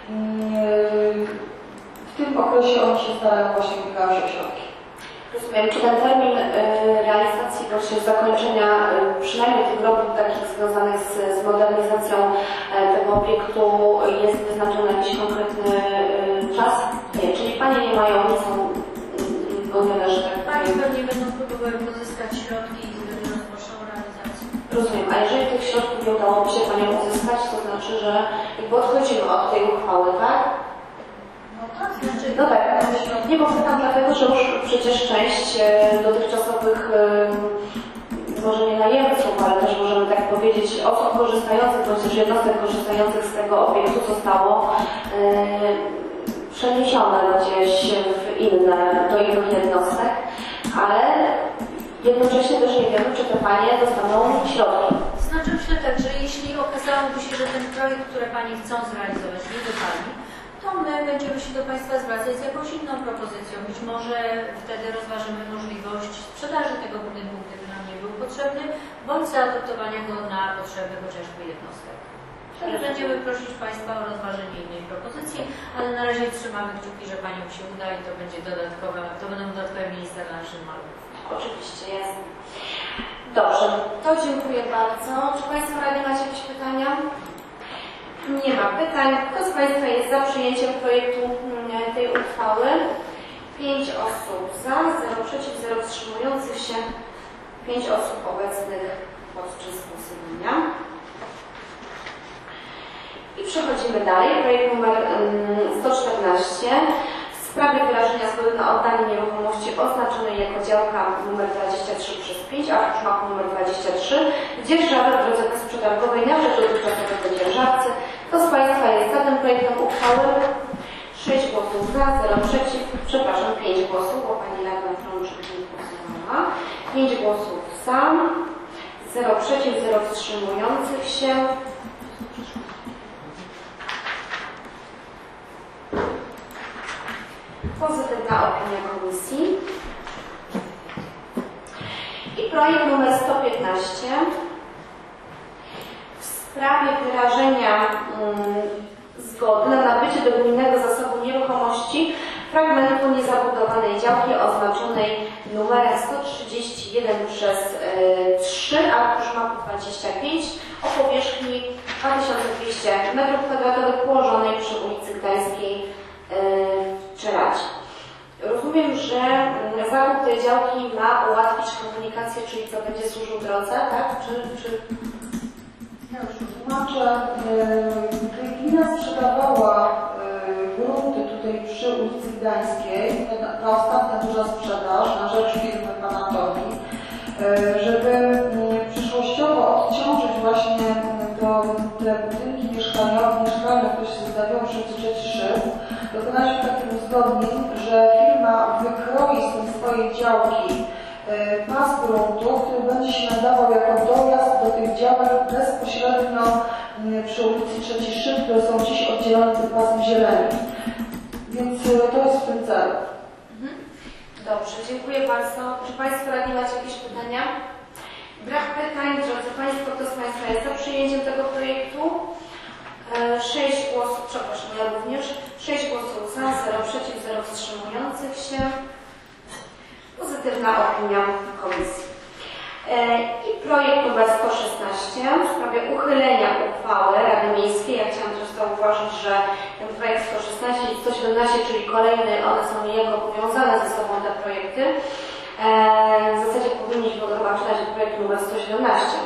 W tym okresie oni się starają właśnie wybrać o środki. Rozumiem. Czy ten termin realizacji, właśnie zakończenia przynajmniej tych robót takich związanych z, z modernizacją tego obiektu jest wyznaczony jakiś konkretny czas? Nie, czyli Panie nie mają, nie są gotowe, że tak Panie pewnie będą próbowały pozyskać środki i wtedy rozpoczną realizację. Rozumiem. A jeżeli tych środków nie udało się Paniom uzyskać, to znaczy, że jakby odchodzimy od tej uchwały, tak? No tak, znaczy... No tak, nie bo pytam dlatego, że już przecież część dotychczasowych, może nie najemców, ale też możemy tak powiedzieć, osób korzystających, bądź też jednostek korzystających z tego obiektu zostało przeniesione gdzieś w inne, do innych jednostek, ale jednocześnie też nie wiemy, czy te Panie dostaną środki. Znaczy myślę tak, że jeśli okazałoby się, że ten projekt, który Pani chcą zrealizować, nie wypali, to my będziemy się do Państwa zwracać z jakąś inną propozycją. Być może wtedy rozważymy możliwość sprzedaży tego budynku, gdyby nam nie był potrzebny, bądź zaadoptowania go na potrzeby chociażby jednostek. Wtedy będziemy prosić Państwa o rozważenie innej propozycji, ale na razie trzymamy kciuki, że Paniom się uda i to będzie dodatkowe, to będą dodatkowe miejsca dla naszych malów. Oczywiście, jasne. Dobrze, to dziękuję bardzo. Czy Państwo radni macie jakieś pytania? Nie ma pytań. Kto z Państwa jest za przyjęciem projektu tej uchwały? Pięć osób za, zero przeciw, zero wstrzymujących się, pięć osób obecnych podczas głosowania. I przechodzimy dalej. Projekt numer sto czternaście w sprawie wyrażenia zgody na oddanie nieruchomości oznaczonej jako działka numer dwadzieścia trzy przez pięć, a w szmaku numer dwadzieścia trzy w dzierżawę w drodze bezprzetargowej na rzecz dotychczasowego dzierżawcy. Kto z Państwa jest za tym projektem uchwały? sześć głosów za, zero przeciw, przepraszam, pięć głosów, bo Pani Radna Frączyk nie głosowała. pięć głosów za, zero przeciw, zero wstrzymujących się. Pozytywna opinia komisji. I projekt numer sto piętnaście w sprawie wyrażenia um, zgody na nabycie do gminnego zasobu nieruchomości fragmentu niezabudowanej działki oznaczonej numerem sto trzydzieści jeden przez trzy, a w szmaku dwadzieścia pięć o powierzchni dwa tysiące dwieście metrów kwadratowych położonej przy ulicy Gdańskiej w Czeradzie. Rozumiem, że zakup tej działki ma ułatwić komunikację, czyli co będzie służył drodze, tak? Czy, czy... Ja już tłumaczę. Gmina sprzedawała grunty tutaj przy ulicy Gdańskiej, ta ostatnia duża sprzedaż na rzecz firmy pana Toni, żeby przyszłościowo odciążyć właśnie to, te budynki mieszkaniowe, mieszkalne, które się znajdują przy trzeci szyb, dokonaliśmy takich uzgodnień, że firma wykroi z tej swojej działki pas gruntu, który będzie się nadawał jako dojazd do tych działek bezpośrednio przy ulicy trzeci szyb, które są dziś oddzielone tym pasem zieleni. Więc to jest w tym celu. Dobrze, dziękuję bardzo. Czy Państwo radni macie jakieś pytania? Brak pytań. Drodzy Państwo, kto z Państwa jest za przyjęciem tego projektu? sześć głosów, przepraszam, ja również. sześć głosów za, zero przeciw, zero wstrzymujących się. Pozytywna opinia komisji. I projekt numer sto szesnaście w sprawie uchylenia uchwały Rady Miejskiej. Ja chciałam też zauważyć, że ten projekt sto szesnaście i sto siedemnaście, czyli kolejny, one są niejako powiązane ze sobą te projekty. W zasadzie powinniśmy chyba czytać projekt numer sto siedemnaście.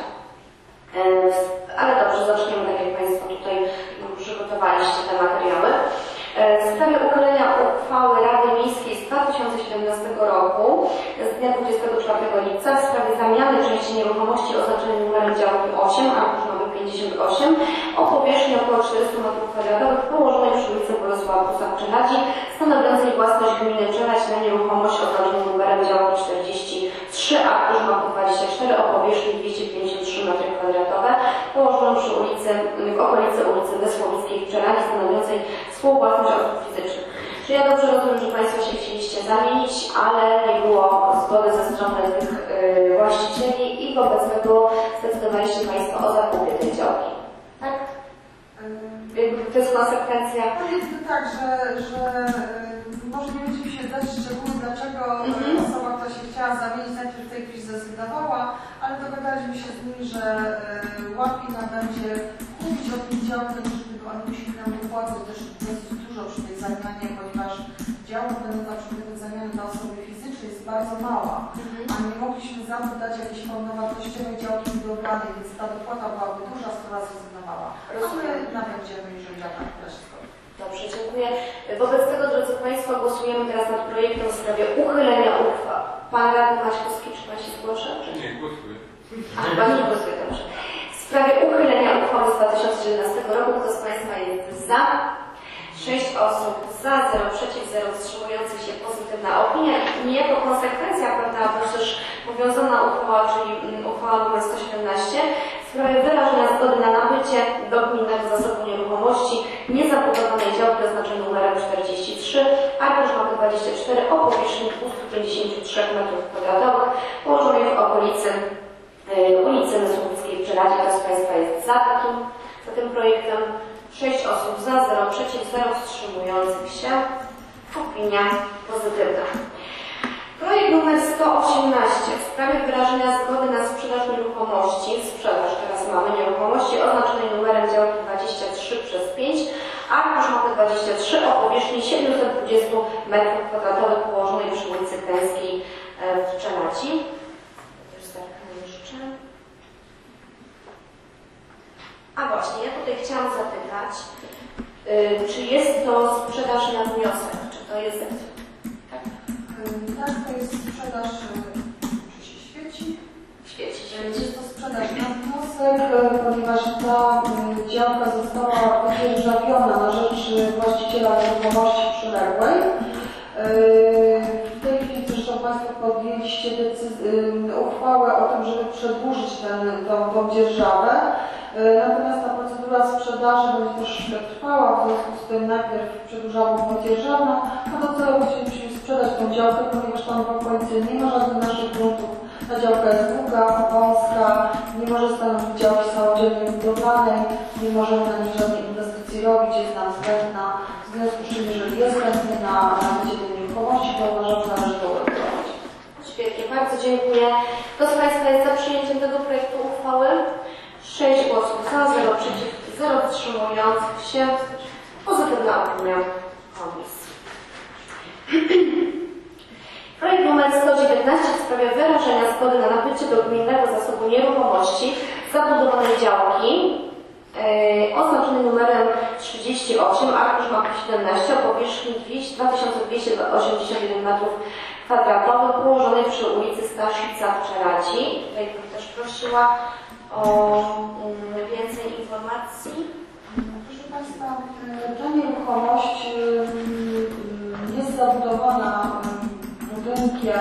Ale dobrze, zaczniemy tak jak Państwo tutaj przygotowaliście te materiały. W sprawie uchylenia uchwały Rady Miejskiej z dwa tysiące siedemnastego roku z dnia dwudziestego czwartego lipca w sprawie zamiany części nieruchomości oznaczonej numerem działki osiem, arkusz numer pięćdziesiąt osiem o powierzchni około czterystu metrów kwadratowych położonej przy ulicy Bolesława Prusa w Czeladzi, stanowiącej własność gminy Czeladź na nieruchomość oznaczoną numerem działki czterdzieści trzy, arkusz numer dwadzieścia cztery o powierzchni dwieście pięćdziesiąt trzy metry kwadratowe położoną przy ulicy, w okolicy ulicy Wysłowickiej w Czeladzi, stanowiącej współwłasność osób fizycznych. Czy ja dobrze rozumiem, że Państwo się chcieliście zamienić, ale nie było zgody ze strony tych yy, właścicieli i wobec tego zdecydowaliście Państwo o zakupie tej działki. Tak? Yy, to jest konsekwencja. To jest tak, że, że yy, może nie będziemy się dać szczegóły, dlaczego mm-hmm. osoba, która się chciała zamienić, najpierw w tej chwili zdecydowała, ale dogadaliśmy się z nimi, że yy, łatwiej nam będzie kupić od nich działkę, niż gdyby oni musieli nam dopłacać też dosyć dużo przy tej zamianie, ponieważ działka będąca przy zamiany dla osoby fizycznej jest bardzo mała, mm-hmm. a nie mogliśmy za to dać jakiejś pełnowartościowej działki budowlanej, więc ta dopłata byłaby duża, z która zrezygnowała. Rozumiem, nabędziemy, jeżeli taka która się zgodzi. Dobrze, dziękuję. Wobec tego, drodzy Państwo, głosujemy teraz nad projektem w sprawie uchylenia uchwał. Pan Radny Maćkowski, czy Pan się zgłasza? Nie, głosuję. A, Pan nie głosuje, dobrze. W sprawie uchylenia uchwały z dwa tysiące siedemnastego roku, kto z Państwa jest za? sześć osób za, zero przeciw, zero wstrzymujących się, pozytywna opinia. I niejako konsekwencja, prawda, bo też powiązana uchwała, czyli uchwała numer sto siedemnaście w sprawie wyrażenia zgody na nabycie do gminnego zasobu nieruchomości niezabudowanej działki oznaczonej numerem czterdzieści trzy, arkusz numer dwadzieścia cztery o powierzchni dwieście pięćdziesiąt trzy metrów kwadratowych położonej w okolicy yy, ulicy Mysłowickiej w Czeladzie. Kto z Państwa jest za takim, za tym projektem? sześć osób za, zero przeciw, zero wstrzymujących się. Opinia pozytywna. Projekt numer sto osiemnaście w sprawie wyrażenia zgody na sprzedaż nieruchomości, sprzedaż teraz mamy nieruchomości oznaczonej numerem działki dwadzieścia trzy przez pięć, arkusz mapy dwadzieścia trzy o powierzchni siedemset dwadzieścia metrów kwadratowych położonej przy ulicy Gdańskiej w Czelaci. Już zerknę jeszcze. A właśnie, ja tutaj chciałam zapytać, yy, czy jest to sprzedaż na wniosek? Czy to jest... Tak, tak to jest sprzedaż, czy się świeci? Świeci się. Jest to sprzedaż na wniosek, ponieważ ta działka została wydzierżawiona na rzecz właściciela nieruchomości przyległej. W tej chwili zresztą Państwo podjęliście uchwałę o tym, żeby przedłużyć ten, tą, tą dzierżawę. Natomiast ta procedura sprzedaży będzie troszeczkę trwała, w związku z tym najpierw przedłużamy tą dzierżawę, a docelowo chcielibyśmy sprzedać tą działkę, ponieważ tam w okolicy nie ma żadnych naszych gruntów. Ta działka jest długa, wąska, nie może stanowić działki samodzielnie budowanej, nie możemy na niej żadnej inwestycji robić, jest nam zbędna. W związku z czym, jeżeli jest chętny na nabycie tej nieruchomości, to uważam, że należy to uregulować. Świetnie, bardzo dziękuję. Kto z Państwa jest za przyjęciem tego projektu uchwały? sześć głosów za, zero przeciw, zero wstrzymujących się. Pozytywna opinia komisji. Projekt numer sto dziewiętnaście w sprawie wyrażenia zgody na nabycie do gminnego zasobu nieruchomości zabudowanej działki yy, oznaczonej numerem trzydzieści osiem, arkusz mapy siedemnaście o powierzchni dwa tysiące dwieście osiemdziesiąt jeden metrów kwadratowych położonej przy ulicy Staszica w Czeraci. Tutaj bym też prosiła o yy, więcej informacji. Proszę Państwa, ta nieruchomość yy, jest zabudowana budynkiem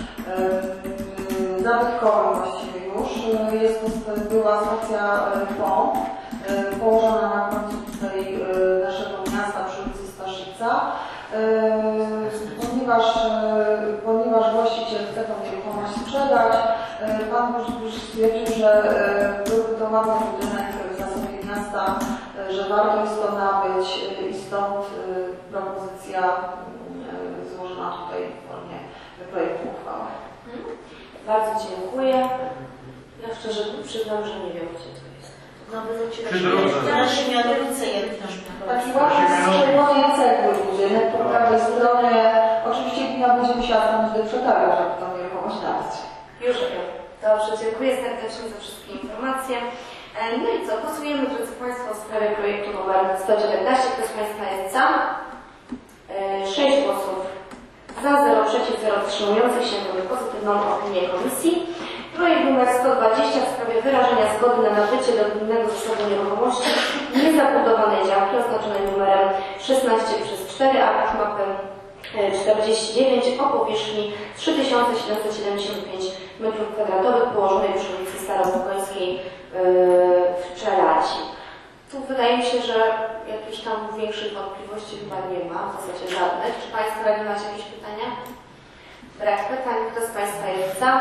yy, zabytkowym właściwie już. Jest to była stacja pomp yy, położona na końcu tutaj yy, naszego miasta przy ulicy Staszica. Yy, ponieważ, yy, ponieważ właściciel chce tą nieruchomość sprzedać, yy, Pan Burmistrz stwierdził, że yy, był wybudowany budynek w zasobie miasta, yy, że warto jest to nabyć yy, i stąd yy, propozycja yy, złożona tutaj w formie projektu uchwały. Hmm. Bardzo dziękuję. Ja szczerze przyznam, że nie wiem, gdzie to jest. No, na Siemianowice jedno. Taki ładny z czerwonej cegły budynek po prawej stronie. Oczywiście gmina będzie musiała stanąć do przetargu, żeby tą nieruchomość nabyć. Już wiem. Dobrze, dziękuję serdecznie za wszystkie informacje. No i co, głosujemy, drodzy Państwo, w sprawie projektu numer sto dziewiętnaście. Kto z Państwa jest za? sześć głosów za, zero przeciw, zero wstrzymujących się. Mamy pozytywną opinię komisji. Projekt numer sto dwadzieścia w sprawie wyrażenia zgody na nabycie do gminnego zasobu nieruchomości niezabudowanej działki oznaczonej numerem szesnaście przez cztery, arkusz mapy czterdzieści dziewięć o powierzchni trzy tysiące siedemset siedemdziesiąt pięć metrów kwadratowych położonej przy ulicy Starobukońskiej w Czelaci. Tu wydaje mi się, że jakichś tam większych wątpliwości chyba nie ma, w zasadzie żadnych. Czy Państwo radni macie jakieś pytania? Brak pytań. Kto z Państwa jest za?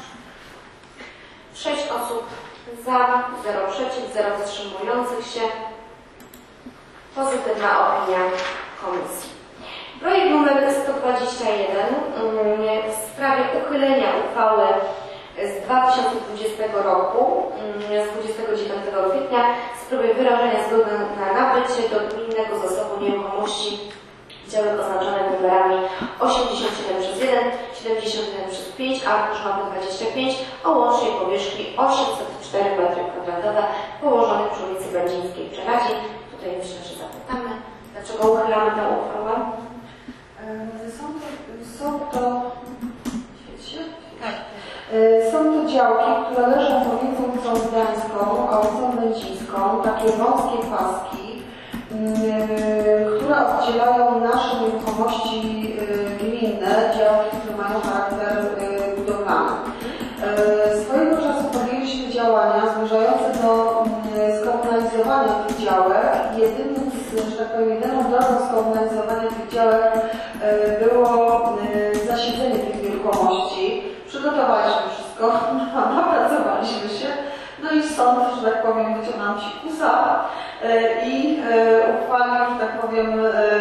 sześć osób za, zero przeciw, zero wstrzymujących się. Pozytywna opinia komisji. Projekt numer sto dwadzieścia jeden w sprawie uchylenia uchwały z dwa tysiące dwudziestego roku, z dwudziestego dziewiątego kwietnia, w sprawie wyrażenia zgody na nabycie do gminnego zasobu nieruchomości działek oznaczone numerami osiemdziesiąt siedem przez jeden, siedemdziesiąt jeden przez pięć, arkusz mapy dwadzieścia pięć o łącznej powierzchni osiemset cztery metry kwadratowe położonych przy ulicy Będzińskiej w Czeraci. Tutaj myślę, że zapytamy, dlaczego uchylamy tę uchwałę? Są to, są to, świecie? Tak. Są to działki, które leżą pomiędzy ulicą Gdańską a ulicą Będzińską, takie wąskie paski, które oddzielają nasze nieruchomości gminne, działki, które mają charakter budowlany. Swojego czasu podjęliśmy działania zmierzające do skomunalizowania tych działek. Jedynym, że tak powiem, jedyną drogą skomunalizowania tych działek było zasiedzenie tych nieruchomości. Przygotowaliśmy wszystko, napracowaliśmy się, no i sąd, że tak powiem, wyciągnął nam psikusa i uchwalił, że tak powiem,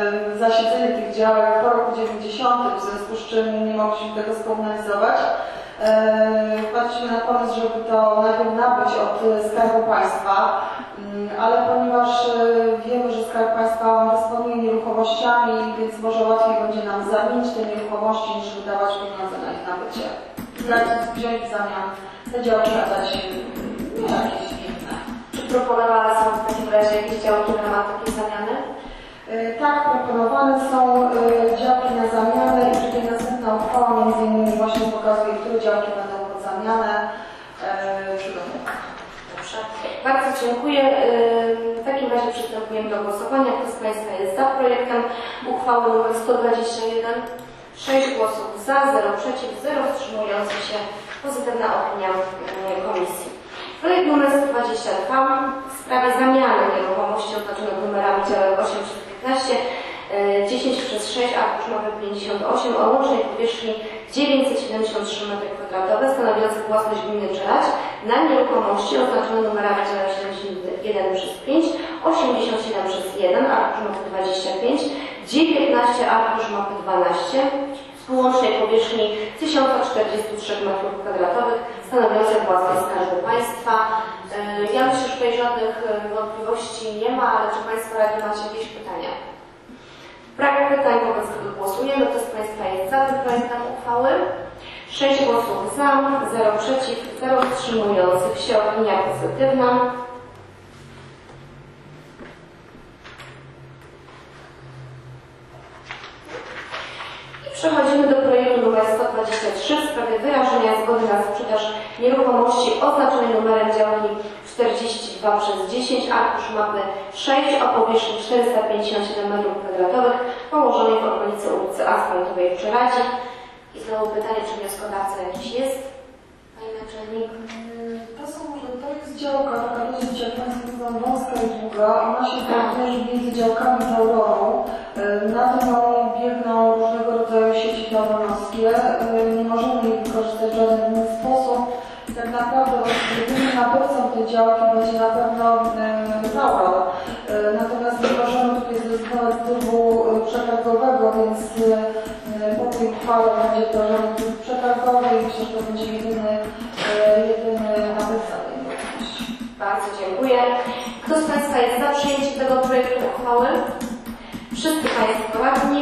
zasiedzenie tych działek po roku dziewięćdziesiątym, w związku z czym nie mogliśmy tego skomunalizować. Wpadliśmy na pomysł, żeby to najpierw nabyć od Skarbu Państwa, ale ponieważ wiemy, że Skarb Państwa dysponuje nieruchomościami, więc może łatwiej będzie nam zamienić te nieruchomości, niż wydawać pieniądze na ich nabycie. Wziąć w zamian te działki, a dać nie jakieś inne. Czy proponowane są w takim razie jakieś działki w ramach takiej zamiany? Tak, proponowane są działki na zamianę i tutaj następna uchwała między innymi właśnie pokazuje, które działki będą pod zamianę. Dobrze. Bardzo dziękuję. W takim razie przystępujemy do głosowania. Kto z Państwa jest za projektem uchwały nr sto dwadzieścia jeden? sześć głosów za, zero przeciw, zero wstrzymujących się. Pozytywna opinia komisji. Projekt nr sto dwadzieścia dwa w sprawie zamiany nieruchomości oznaczonych numerami działek osiem przez piętnaście, dziesięć przez sześć, arkusz numer pięćdziesiąt osiem o łącznej powierzchni dziewięćset siedemdziesiąt trzy metry kwadratowe stanowiących własność gminy Żerać na nieruchomości oznaczone numerami działek siedemdziesiąt jeden przez pięć, osiemdziesiąt siedem przez jeden, arkusz mapy dwadzieścia pięć, dziewiętnaście, arkusz mapy dwanaście o łącznej powierzchni tysiąc czterdzieści trzy metrów kwadratowych stanowiących własność Skarbu Państwa. Ja myślę, że tutaj żadnych wątpliwości nie ma, ale czy Państwo radni macie jakieś pytania? Brak pytań, wobec tego głosujemy. Kto z Państwa jest za tym projektem uchwały? sześć głosów za, zero przeciw, zero wstrzymujących się. Opinia pozytywna. Przechodzimy do projektu nr sto dwadzieścia trzy w sprawie wyrażenia zgody na sprzedaż nieruchomości oznaczonej numerem działki czterdzieści dwa przez dziesięć, arkusz mapy sześć o powierzchni czterysta pięćdziesiąt siedem metrów kwadratowych położonej w okolicy ulicy Asfaltowej w Żeraci. I znowu pytanie, czy wnioskodawca jakiś jest? Pani naczelnik? To, są, to jest działka, taka dosyć, jak Państwo mówią, wąska i długa. Ona się znajduje między działkami z Aurorą. Na tym biegną różnego rodzaju sieci tauronowskie. Nie możemy jej wykorzystać w żaden inny sposób. Tak naprawdę jedynym nabywcą tej działki będzie na pewno Auror. Natomiast nie możemy tutaj zrezygnować z trybu przetargowego, więc po tej uchwale będzie wdrożony tryb przetargowy i myślę, że to będzie jedyny, jedyny nabywca tej nieruchomości. Bardzo dziękuję. Kto z Państwa jest za przyjęciem tego projektu uchwały? Wszyscy Państwo radni.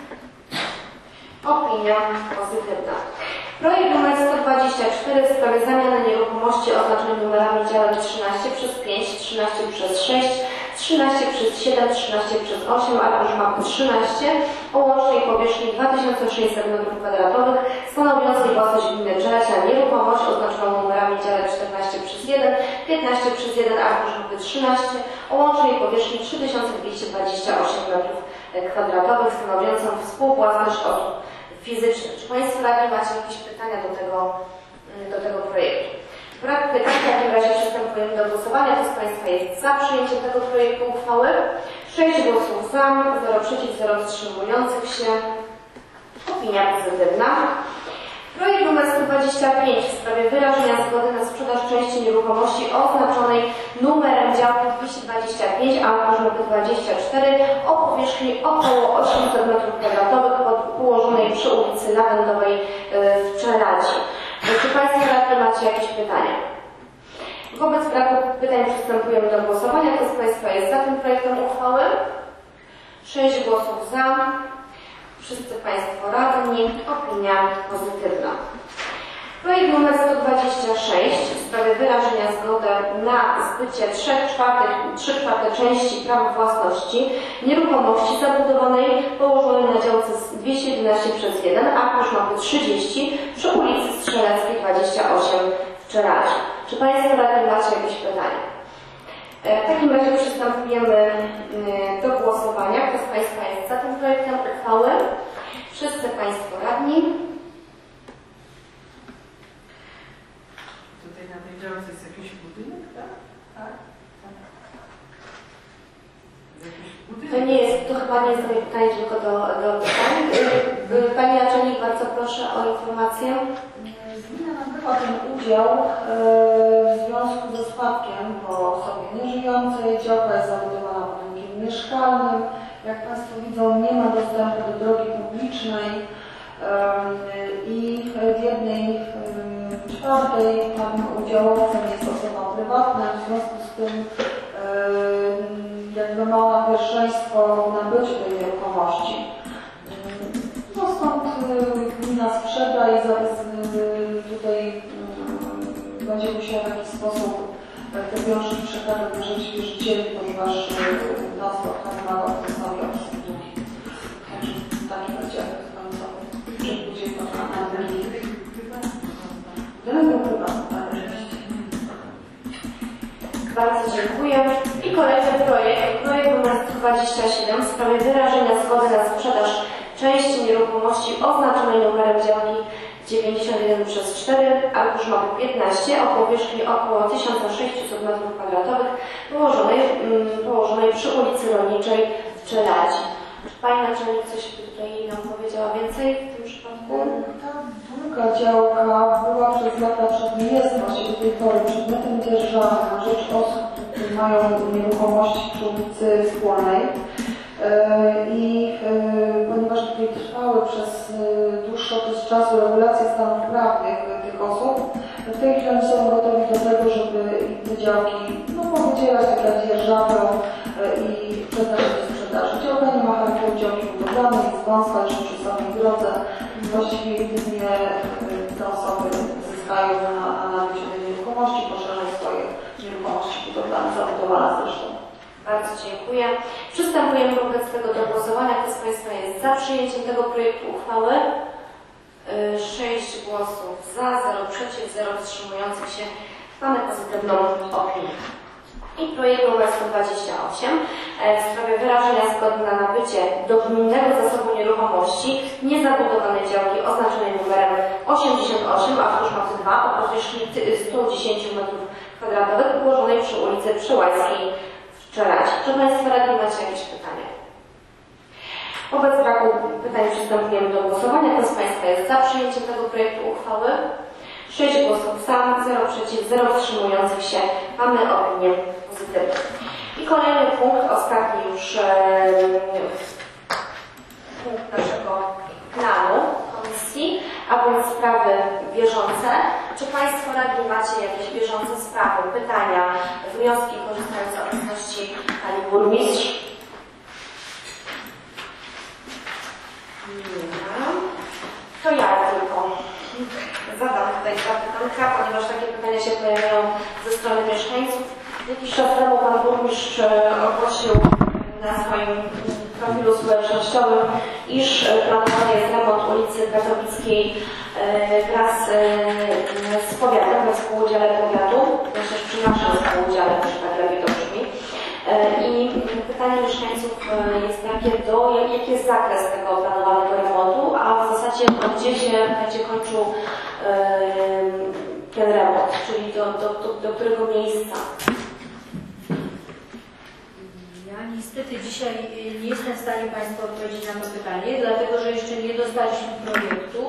Opinia pozytywna. Projekt nr sto dwadzieścia cztery w sprawie zamiany nieruchomości oznaczonych numerami działek trzynaście przez pięć, trzynaście przez sześć, trzynaście przez siedem, trzynaście przez osiem, arkusz mapy trzynaście o łącznej powierzchni dwa tysiące sześćset metrów kwadratowych stanowiącej własność gminy Żerać na nieruchomość oznaczoną numerami działek czternaście przez jeden, piętnaście przez jeden, arkusz mapy trzynaście o łącznej powierzchni trzy tysiące dwieście dwadzieścia osiem metrów kwadratowych stanowiącą współwłasność osób fizycznych. Czy Państwo radni macie jakieś pytania do tego, do tego projektu? Brak pytań, w takim razie przystępujemy do głosowania. Kto z Państwa jest za przyjęciem tego projektu uchwały? sześć głosów za, zero przeciw, zero wstrzymujących się. Opinia pozytywna. Projekt nr sto dwadzieścia pięć w sprawie wyrażenia zgody na sprzedaż części nieruchomości oznaczonej numerem działki dwieście dwadzieścia pięć, arkusz mapy dwadzieścia cztery o powierzchni około osiemset metrów kwadratowych położonej przy ulicy Lawendowej w Żeraci. Czy Państwo radni macie jakieś pytania? Wobec braku pytań przystępujemy do głosowania. Kto z Państwa jest za tym projektem uchwały? sześć głosów za. Wszyscy Państwo radni. Opinia pozytywna. Projekt nr sto dwadzieścia sześć w sprawie wyrażenia zgody na zbycie trzy czwarte części prawa własności nieruchomości zabudowanej położonej na działce dwieście jedenaście przez jeden, arkusz mapy trzydzieści przy ulicy Strzeleckiej dwadzieścia osiem w Żeraciu. Czy Państwo radni macie jakieś pytania? W takim razie przystępujemy do głosowania. Kto z Państwa jest za tym projektem uchwały? Wszyscy Państwo radni. Tutaj na tej działce jest jakiś budynek, tak? Tak. To nie jest, to chyba nie jest moje pytanie, tylko do, do pytań. Pani naczelnik, bardzo proszę o informację. Gmina nabyła ten udział w związku ze spadkiem po osobie nieżyjącej. Działka jest zabudowana budynkiem mieszkalnym. Jak Państwo widzą, nie ma dostępu do drogi publicznej i w jednej czwartej. Tam udziałowcem jest osoba prywatna, w związku z tym jakby ma ona pierwszeństwo w nabyciu tej nieruchomości. No stąd gmina sprzeda i zaraz tutaj będzie musiała w jakiś sposób te pieniążki przekazać na rzecz wierzycieli, ponieważ no, spotkanie ma stanowi długi. Także taki będzie efekt końcowy. Czy pójdzie to na energii? Delegał prywatny, tak, oczywiście. Bardzo dziękuję. I kolejny projekt, projekt numer dwadzieścia siedem w sprawie wyrażenia zgody na sprzedaż części nieruchomości oznaczonej numerem działki dziewięćdziesiąt jeden przez cztery, arkusz mapy piętnaście o powierzchni około tysiąc sześćset metrów kwadratowych położonej, mm, położonej przy ulicy Rolniczej w Czelaci. Czy Pani Naczelnik coś tutaj nam powiedziała więcej w tym przypadku? Ta druga działka była przez lata przedmiotem, jest właściwie do tej pory przedmiotem dzierżawy na rzecz osób, które mają nieruchomości przy ulicy Wspólnej. I ponieważ tutaj trwały przez dłuższy okres czasu regulacje stanów prawnych tych osób, w tej chwili oni są gotowi do tego, żeby te działki no, powydzielać tak jak dzierżawę i przeznaczyć do sprzedaży. Działka nie ma charakteru działki budowlanej, jest wąska, leży przy samej drodze. Właściwie jedynie te osoby zyskają na, na nabyciu tej nieruchomości, poszerzą swoje nieruchomości budowlane, zabudowane zresztą. Bardzo dziękuję. Przystępujemy wobec tego do głosowania. Kto z Państwa jest za przyjęciem tego projektu uchwały? sześć głosów za, zero przeciw, zero wstrzymujących się. Mamy pozytywną opinię. I projekt numer sto dwadzieścia osiem w sprawie wyrażenia zgody na nabycie do gminnego zasobu nieruchomości niezabudowanej działki oznaczonej numerem osiemdziesiąt osiem, a w mapy dwa o powierzchni sto dziesięć metrów kwadratowych położonej przy ulicy Przełajskiej w Czelaci. Czy Państwo radni macie jakieś pytania? Wobec braku pytań przystępujemy do głosowania. Kto z Państwa jest za przyjęciem tego projektu uchwały? sześć głosów za, zero przeciw, zero wstrzymujących się. Mamy opinię pozytywną. I kolejny punkt, ostatni już e, punkt naszego planu komisji, a więc sprawy bieżące. Czy Państwo radni macie jakieś bieżące sprawy, pytania, wnioski korzystając z obecności Pani Burmistrz? Nie ma. To ja tylko zadam tutaj dwa pytanka, ponieważ takie pytania się pojawiają ze strony mieszkańców. Jakiś czas temu Pan Burmistrz ogłosił na swoim profilu społecznościowym, iż planowany jest remont ulicy Katowickiej wraz z powiatem, we współudziale powiatu, też przy naszym współudziale, może tak lepiej to brzmi. I pytanie mieszkańców jest takie, do, jaki jest zakres tego planowanego remontu, a w zasadzie gdzie się będzie kończył ten remont, czyli do, do, do, do którego miejsca? Ja niestety dzisiaj nie jestem w stanie Państwu odpowiedzieć na to pytanie, dlatego że jeszcze nie dostaliśmy projektu,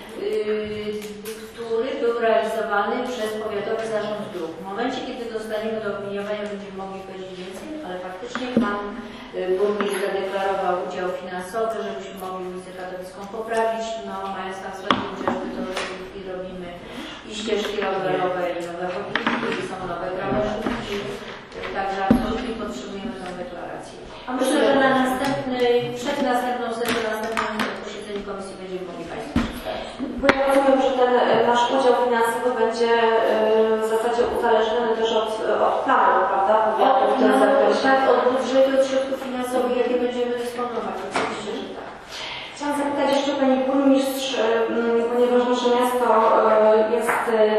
który był realizowany przez Powiatowy Zarząd Dróg. W momencie, kiedy dostaniemy do opiniowania, będziemy mogli powiedzieć więcej, ale faktycznie Pan Burmistrz zadeklarował udział finansowy, żebyśmy mogli ulicę Katowicką poprawić, no mając tam swoje chociażby to i robimy i ścieżki rowerowe, i nowe chodniki, i są nowe krawężniki, także absolutnie potrzebujemy tą deklarację. A myślę, że na następny, przed następną sesją, na następnym posiedzeniu komisji będziemy mogli Państwu przedstawić. Bo ja rozumiem, że ten nasz udział finansowy będzie w zasadzie uzależniony też od, od planu, prawda? Powiatu w tym zakresie. Tak, od budżetu, od środków finansowych, jakie będziemy dysponować. Oczywiście, że tak. Chciałam zapytać jeszcze Pani Burmistrz, ponieważ nasze miasto jest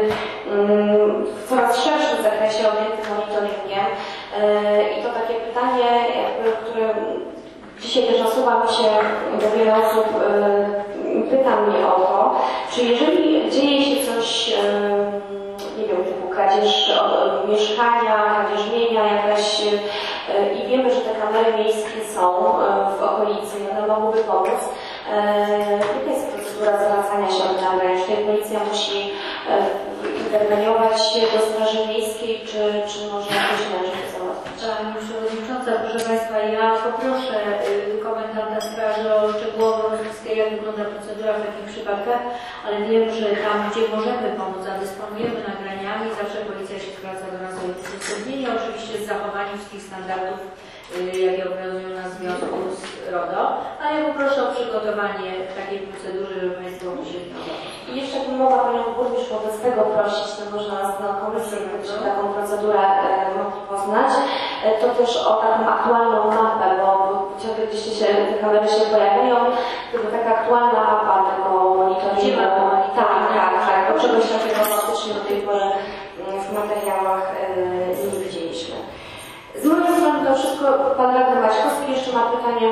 w coraz szerszym zakresie objęte monitoringiem i to takie pytanie, które dzisiaj też nasuwa mi się, bo wiele osób pyta mnie o to, czy jeżeli dzieje się coś, nie wiem, typu kradzież mieszkania, kradzież mienia jakaś i wiemy, że te kamery miejskie są w okolicy i one mogłyby pomóc, jaka jest procedura zwracania się do nagrań? Czy tutaj policja musi interweniować do Straży Miejskiej, czy, czy może jakoś inaczej to załatwić? Pani Przewodnicząca, proszę Państwa, ja poproszę komendanta straży o szczegółową Katowickiej, jak wygląda procedura w takich przypadkach, ale wiem, że tam, gdzie możemy pomóc, a dysponujemy nagraniami, zawsze policja się zwraca do nas o udostępnienie, oczywiście z zachowaniem wszystkich standardów, jakie obowiązują na związku z RODO, ale ja poproszę o przygotowanie takiej procedury, żeby Państwo musieli to robić. I jeszcze bym mogła Panią Burmistrz wobec tego prosić, to można nas na komisji, gdybyśmy taką procedurę e, mogli poznać, e, to też o taką aktualną mapę, bo ciągle gdzieś się, te kamery się pojawiają, tylko taka aktualna mapa tego monitoringu. Tak, tak, tak, bo czegoś takiego faktycznie do tej pory w materiałach e, nie widzieliśmy. Z mojej strony to wszystko. Pan Radny Maćkowski jeszcze ma pytanie.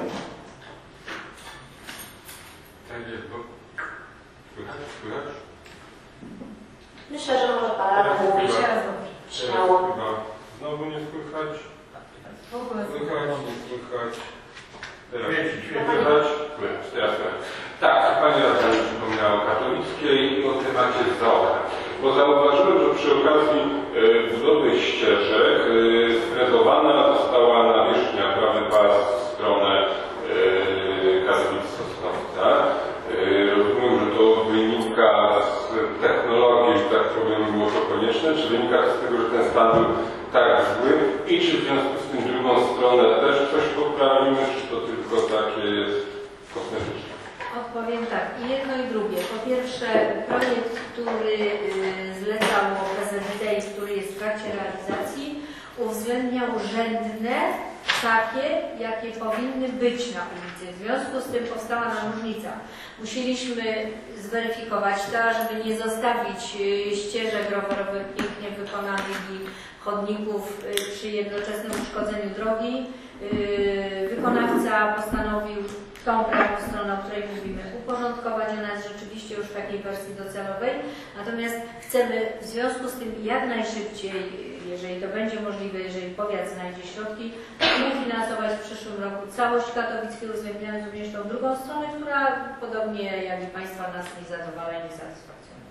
Tak jest, bo... Słychać? Słychać? Myślę, że może Pan Radny mówić. Śmiało. Chyba znowu nie słychać. Słychać, nie słychać. Teraz słychać? Słychać, teraz słychać. Tak, Pani Radna już przypomniała o Katowickiej i o temacie zoo. Bo zauważyłem, że przy okazji e, budowy ścieżek e, sfrezowana została nawierzchnia prawy pas w stronę e, Katowic-Sosnowca. E, rozumiem, że to wynika z technologii, że tak powiem, było to konieczne, czy wynika z tego, że ten stan był tak zły i czy w związku z tym drugą stronę też coś poprawimy, czy to tylko takie jest kosmetyczne? Odpowiem tak, i jedno i drugie. Po pierwsze, projekt, który zlecało P Z D i który jest w trakcie realizacji, uwzględniał rzędne takie, jakie powinny być na ulicy. W związku z tym powstała nam różnica. Musieliśmy zweryfikować to, żeby nie zostawić ścieżek rowerowych pięknie wykonanych i chodników przy jednoczesnym uszkodzeniu drogi. Wykonawca postanowił tą prawą stronę, o której mówimy, uporządkować. Ona jest rzeczywiście już w takiej wersji docelowej. Natomiast chcemy w związku z tym jak najszybciej, jeżeli to będzie możliwe, jeżeli powiat znajdzie środki, ufinansować w przyszłym roku całość katowickiej, uwzględniając również tą drugą stronę, która podobnie jak i Państwa nas nie zadowala i nie satysfakcjonuje.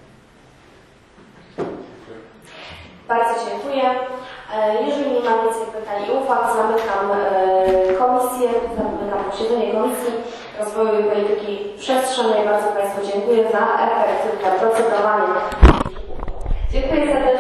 Bardzo dziękuję. Jeżeli nie ma więcej pytań i uwag, zamykam komisję, zamykam posiedzenie Komisji Rozwoju i Polityki Przestrzennej. Bardzo Państwu dziękuję za efektywne procedowanie. Dziękuję serdecznie.